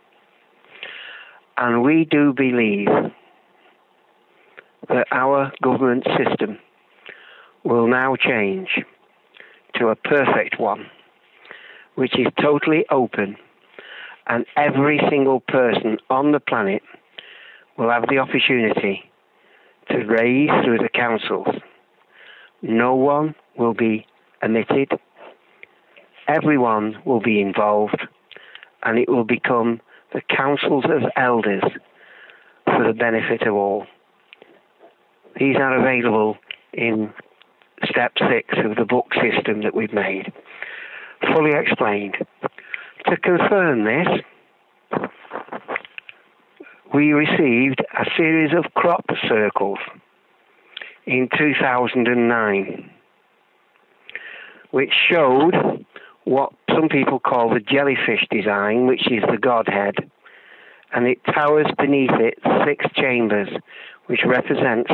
And we do believe that our government system will now change to a perfect one, which is totally open, and every single person on the planet will have the opportunity to raise through the councils. No one will be omitted. Everyone will be involved, and it will become the councils of elders for the benefit of all. These are available in step 6 of the book system that we've made, fully explained. To confirm this, we received a series of crop circles in 2009, which showed what some people call the jellyfish design, which is the Godhead, and it towers beneath it 7 chambers, which represents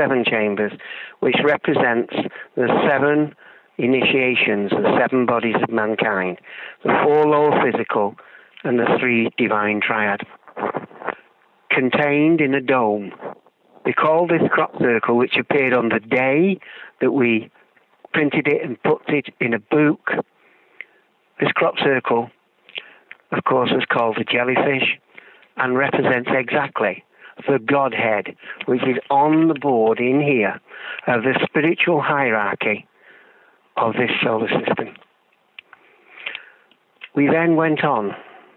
the 7 initiations, the 7 bodies of mankind, the 4 lower physical and the 3 divine triad, contained in a dome. We call this crop circle, which appeared on the day that we printed it and put it in a book. This crop circle, of course, is called the jellyfish and represents exactly the Godhead, which is on the board in here of the spiritual hierarchy of this solar system. We then went on,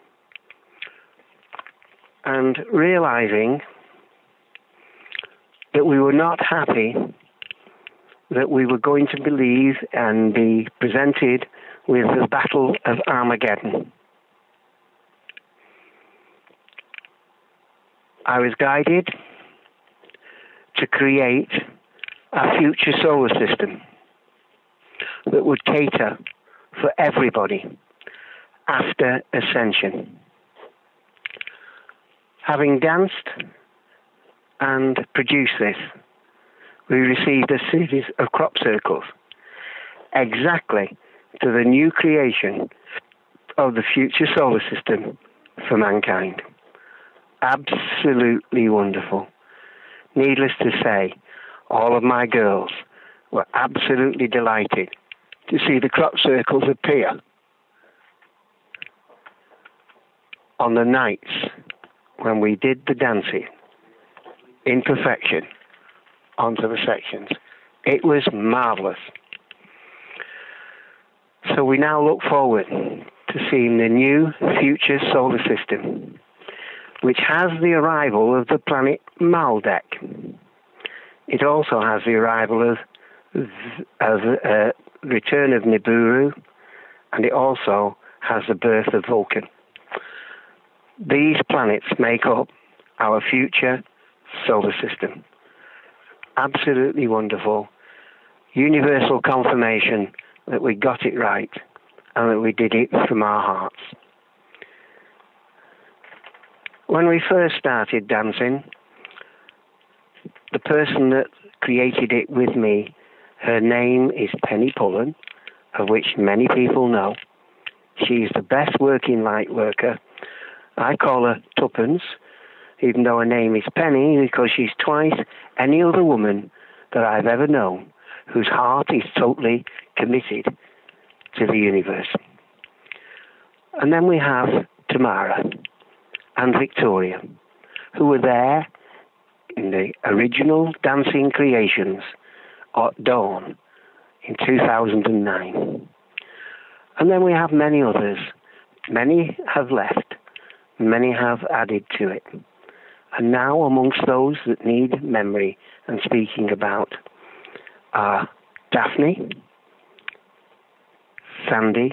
and realizing that we were not happy, that we were going to believe and be presented with the Battle of Armageddon. I was guided to create a future solar system that would cater for everybody after ascension. Having danced and produced this, we received a series of crop circles exactly to the new creation of the future solar system for mankind. Absolutely wonderful. Needless to say, all of my girls were absolutely delighted to see the crop circles appear on the nights when we did the dancing in perfection onto the sections. It was marvelous. So we now look forward to seeing the new future solar system, which has the arrival of the planet Maldek. It also has the arrival of return of Nibiru, and it also has the birth of Vulcan. These planets make up our future solar system. Absolutely wonderful. Universal confirmation that we got it right and that we did it from our hearts. When we first started dancing, the person that created it with me, her name is Penny Pullen, of which many people know. She's the best working light worker. I call her Tuppence, even though her name is Penny, because she's twice any other woman that I've ever known whose heart is totally committed to the universe. And then we have Tamara and Victoria, who were there in the original Dancing Creations at dawn in 2009. And then we have many others. Many have left. Many have added to it. And now amongst those that need memory and speaking about are Daphne, Sandy,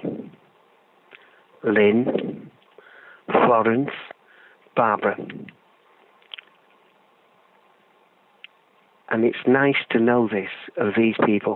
Lynn, Florence, Barbara. And it's nice to know this of these people.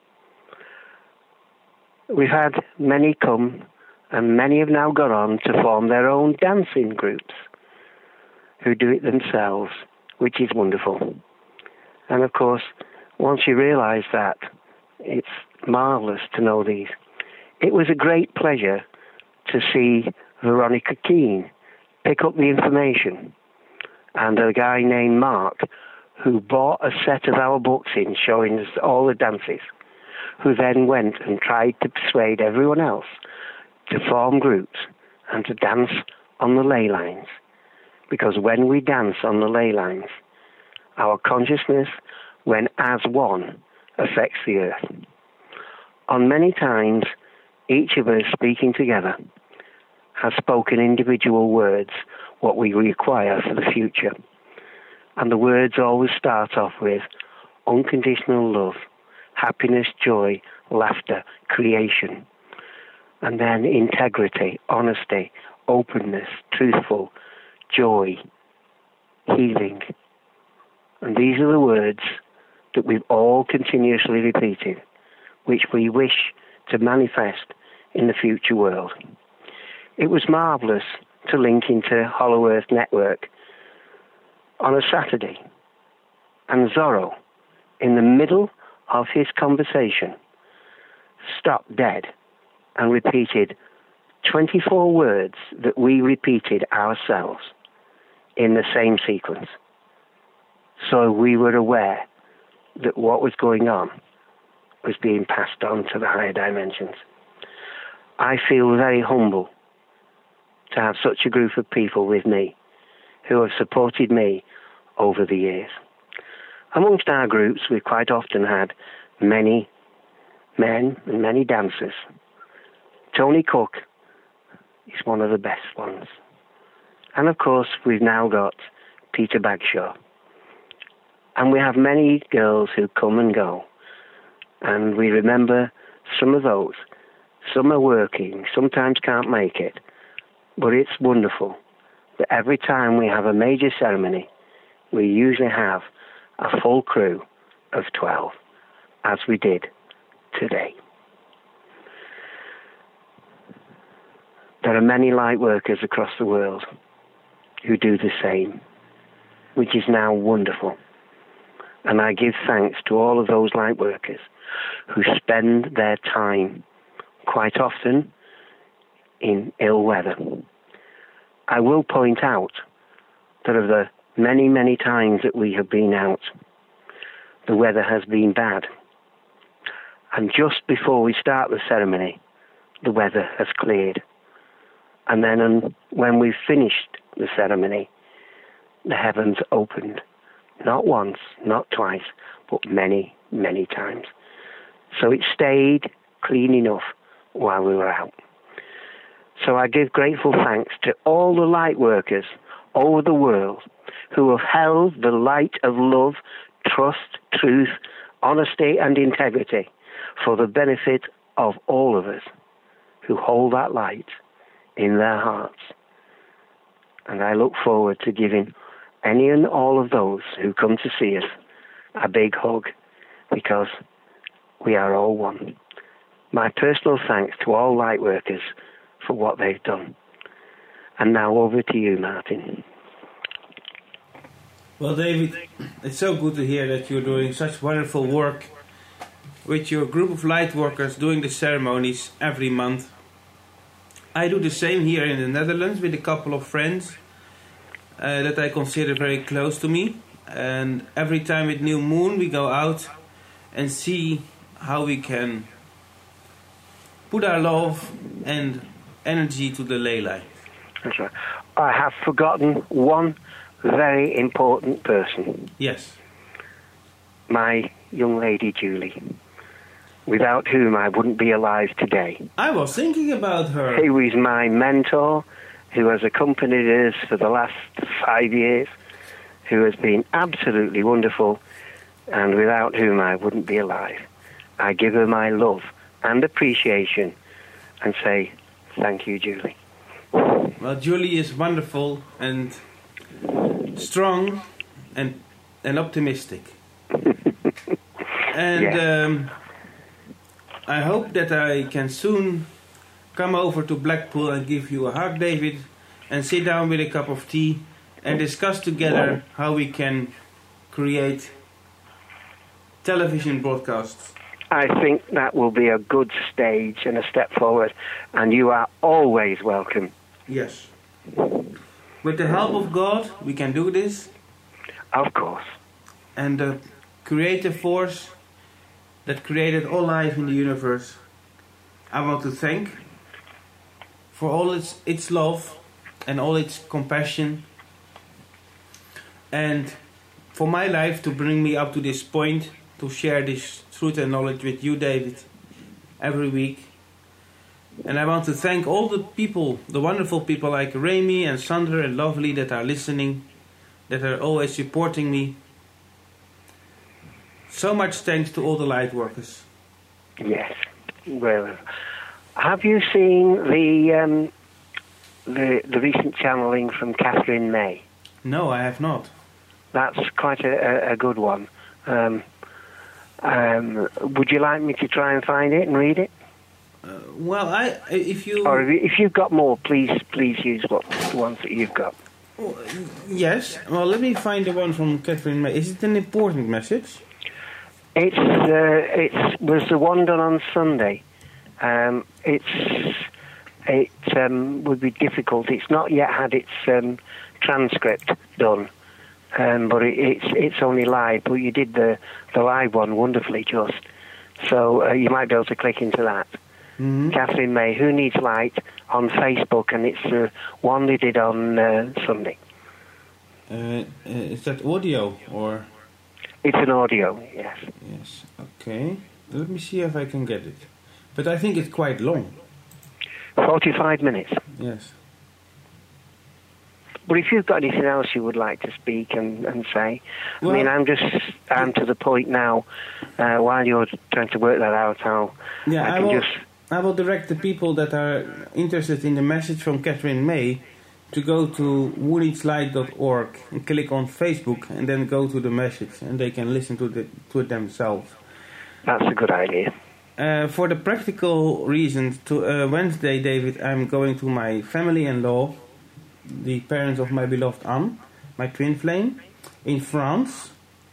We've had many come, and many have now gone on to form their own dancing groups who do it themselves, which is wonderful. And of course, once you realize that, it's marvelous to know these. It was a great pleasure to see Veronica Keane pick up the information, and a guy named Mark, who bought a set of our books in showing us all the dances, who then went and tried to persuade everyone else to form groups and to dance on the ley lines. Because when we dance on the ley lines, our consciousness, when as one, affects the earth. On many times, each of us speaking together has spoken individual words, what we require for the future. And the words always start off with unconditional love, happiness, joy, laughter, creation. And then integrity, honesty, openness, truthful, joy, healing. And these are the words that we've all continuously repeated, which we wish to manifest in the future world. It was marvellous to link into Hollow Earth Network on a Saturday, and Zorro, in the middle of his conversation, stopped dead and repeated 24 words that we repeated ourselves in the same sequence. So we were aware that what was going on was being passed on to the higher dimensions. I feel very humble to have such a group of people with me who have supported me over the years. Amongst our groups, we quite often had many men and many dancers. Tony Cook is one of the best ones. And of course, we've now got Peter Bagshaw. And we have many girls who come and go. And we remember some of those. Some are working, sometimes can't make it. But it's wonderful that every time we have a major ceremony, we usually have a full crew of 12, as we did today. There are many light workers across the world who do the same, which is now wonderful. And I give thanks to all of those light workers who spend their time quite often in ill weather. I will point out that of the many, many times that we have been out, the weather has been bad. And just before we start the ceremony, the weather has cleared. And then when we've finished the ceremony, the heavens opened. Not once, not twice, but many, many times. So it stayed clean enough while we were out. So I give grateful thanks to all the light workers over the world who have held the light of love, trust, truth, honesty and integrity for the benefit of all of us who hold that light in their hearts. And I look forward to giving any and all of those who come to see us a big hug, because we are all one. My personal thanks to all light workers for what they've done. And now over to you, Martin. Well, David, it's so good to hear that you're doing such wonderful work with your group of light workers doing the ceremonies every month. I do the same here in the Netherlands with a couple of friends that I consider very close to me. And every time with New Moon we go out and see how we can put our love and energy to the ley line. That's right. I have forgotten one very important person. Yes. My young lady Julie, without whom I wouldn't be alive today. I was thinking about her. He was my mentor, who has accompanied us for the last 5 years, who has been absolutely wonderful, and without whom I wouldn't be alive. I give her my love and appreciation and say, thank you, Julie. Well, Julie is wonderful and strong and optimistic. And Yeah. I hope that I can soon come over to Blackpool and give you a hug, David, and sit down with a cup of tea and discuss together how we can create television broadcasts. I think that will be a good stage and a step forward, and you are always welcome. Yes. With the help of God, we can do this. Of course. And the creative force that created all life in the universe, I want to thank for all its love and all its compassion, and for my life to bring me up to this point, to share this truth and knowledge with you, David, every week. And I want to thank all the people, the wonderful people like Remy and Sandra and Lovely that are listening, that are always supporting me. So much thanks to all the light workers. Yes. Well, have you seen the recent channeling from Catherine May? No, I have not. That's quite a good one. Would you like me to try and find it and read it? Well, if you... Or if you've got more, please use the ones that you've got. Yes. Well, let me find the one from Catherine May. Is it an important message? It was the one done on Sunday. It would be difficult. It's not yet had its transcript done, but it's only live. But you did the live one wonderfully, just. So you might be able to click into that. Mm-hmm. Catherine May, Who Needs Light, on Facebook, and it's the one they did on Sunday. Is that audio or? It's an audio, yes. Yes, okay. Let me see if I can get it. But I think it's quite long. 45 minutes. Yes. But if you've got anything else you would like to speak and say, well, I mean, I'm to the point now, while you're trying to work that out, I will direct the people that are interested in the message from Catherine May to go to whoneedslight.org and click on Facebook and then go to the message and they can listen to it themselves. That's a good idea. For the practical reasons, Wednesday, David, I'm going to my family-in-law, the parents of my beloved Anne, my twin flame, in France.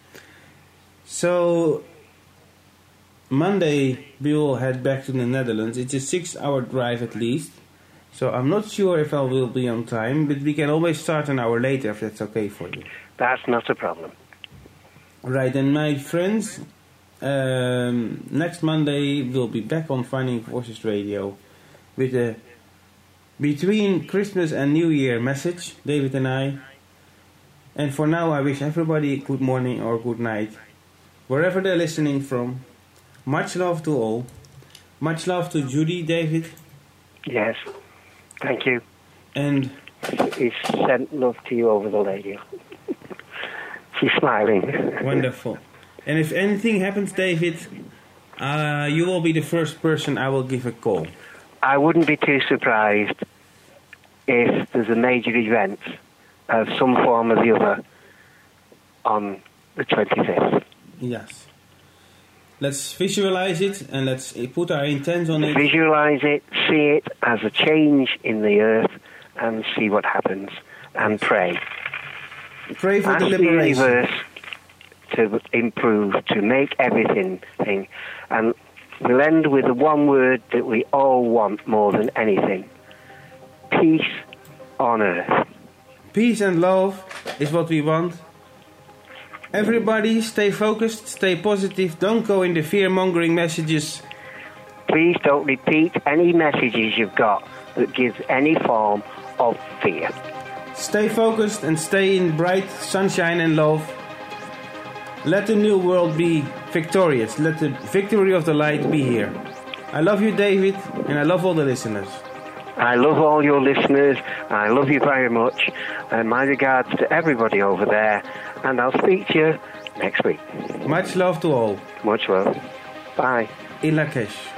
So Monday we will head back to the Netherlands. It's a 6-hour drive at least. So I'm not sure if I will be on time, but we can always start an hour later if that's okay for you. That's not a problem. Right, and my friends, next Monday we'll be back on Finding Voices Radio with a between Christmas and New Year message, David and I. And for now I wish everybody good morning or good night, wherever they're listening from. Much love to all. Much love to Judy, David. Yes. Thank you. And he sent love to you over the radio. She's smiling. Wonderful. And if anything happens, David, you will be the first person I will give a call. I wouldn't be too surprised if there's a major event of some form or the other on the 25th. Yes. Let's visualize it and let's put our intent on it. Visualize it, see it as a change in the earth and see what happens. And pray. Pray for the liberation. liberation. The universe to improve, to make everything. And we'll end with the one word that we all want more than anything. Peace on earth. Peace and love is what we want. Everybody stay focused, stay positive, don't go in the fear-mongering messages. Please don't repeat any messages you've got that gives any form of fear. Stay focused and stay in bright sunshine and love. Let the new world be victorious. Let the victory of the light be here. I love you, David, and I love all the listeners. I love all your listeners. I love you very much. And my regards to everybody over there. And I'll speak to you next week. Much love to all. Much love. Bye. In Lakesh.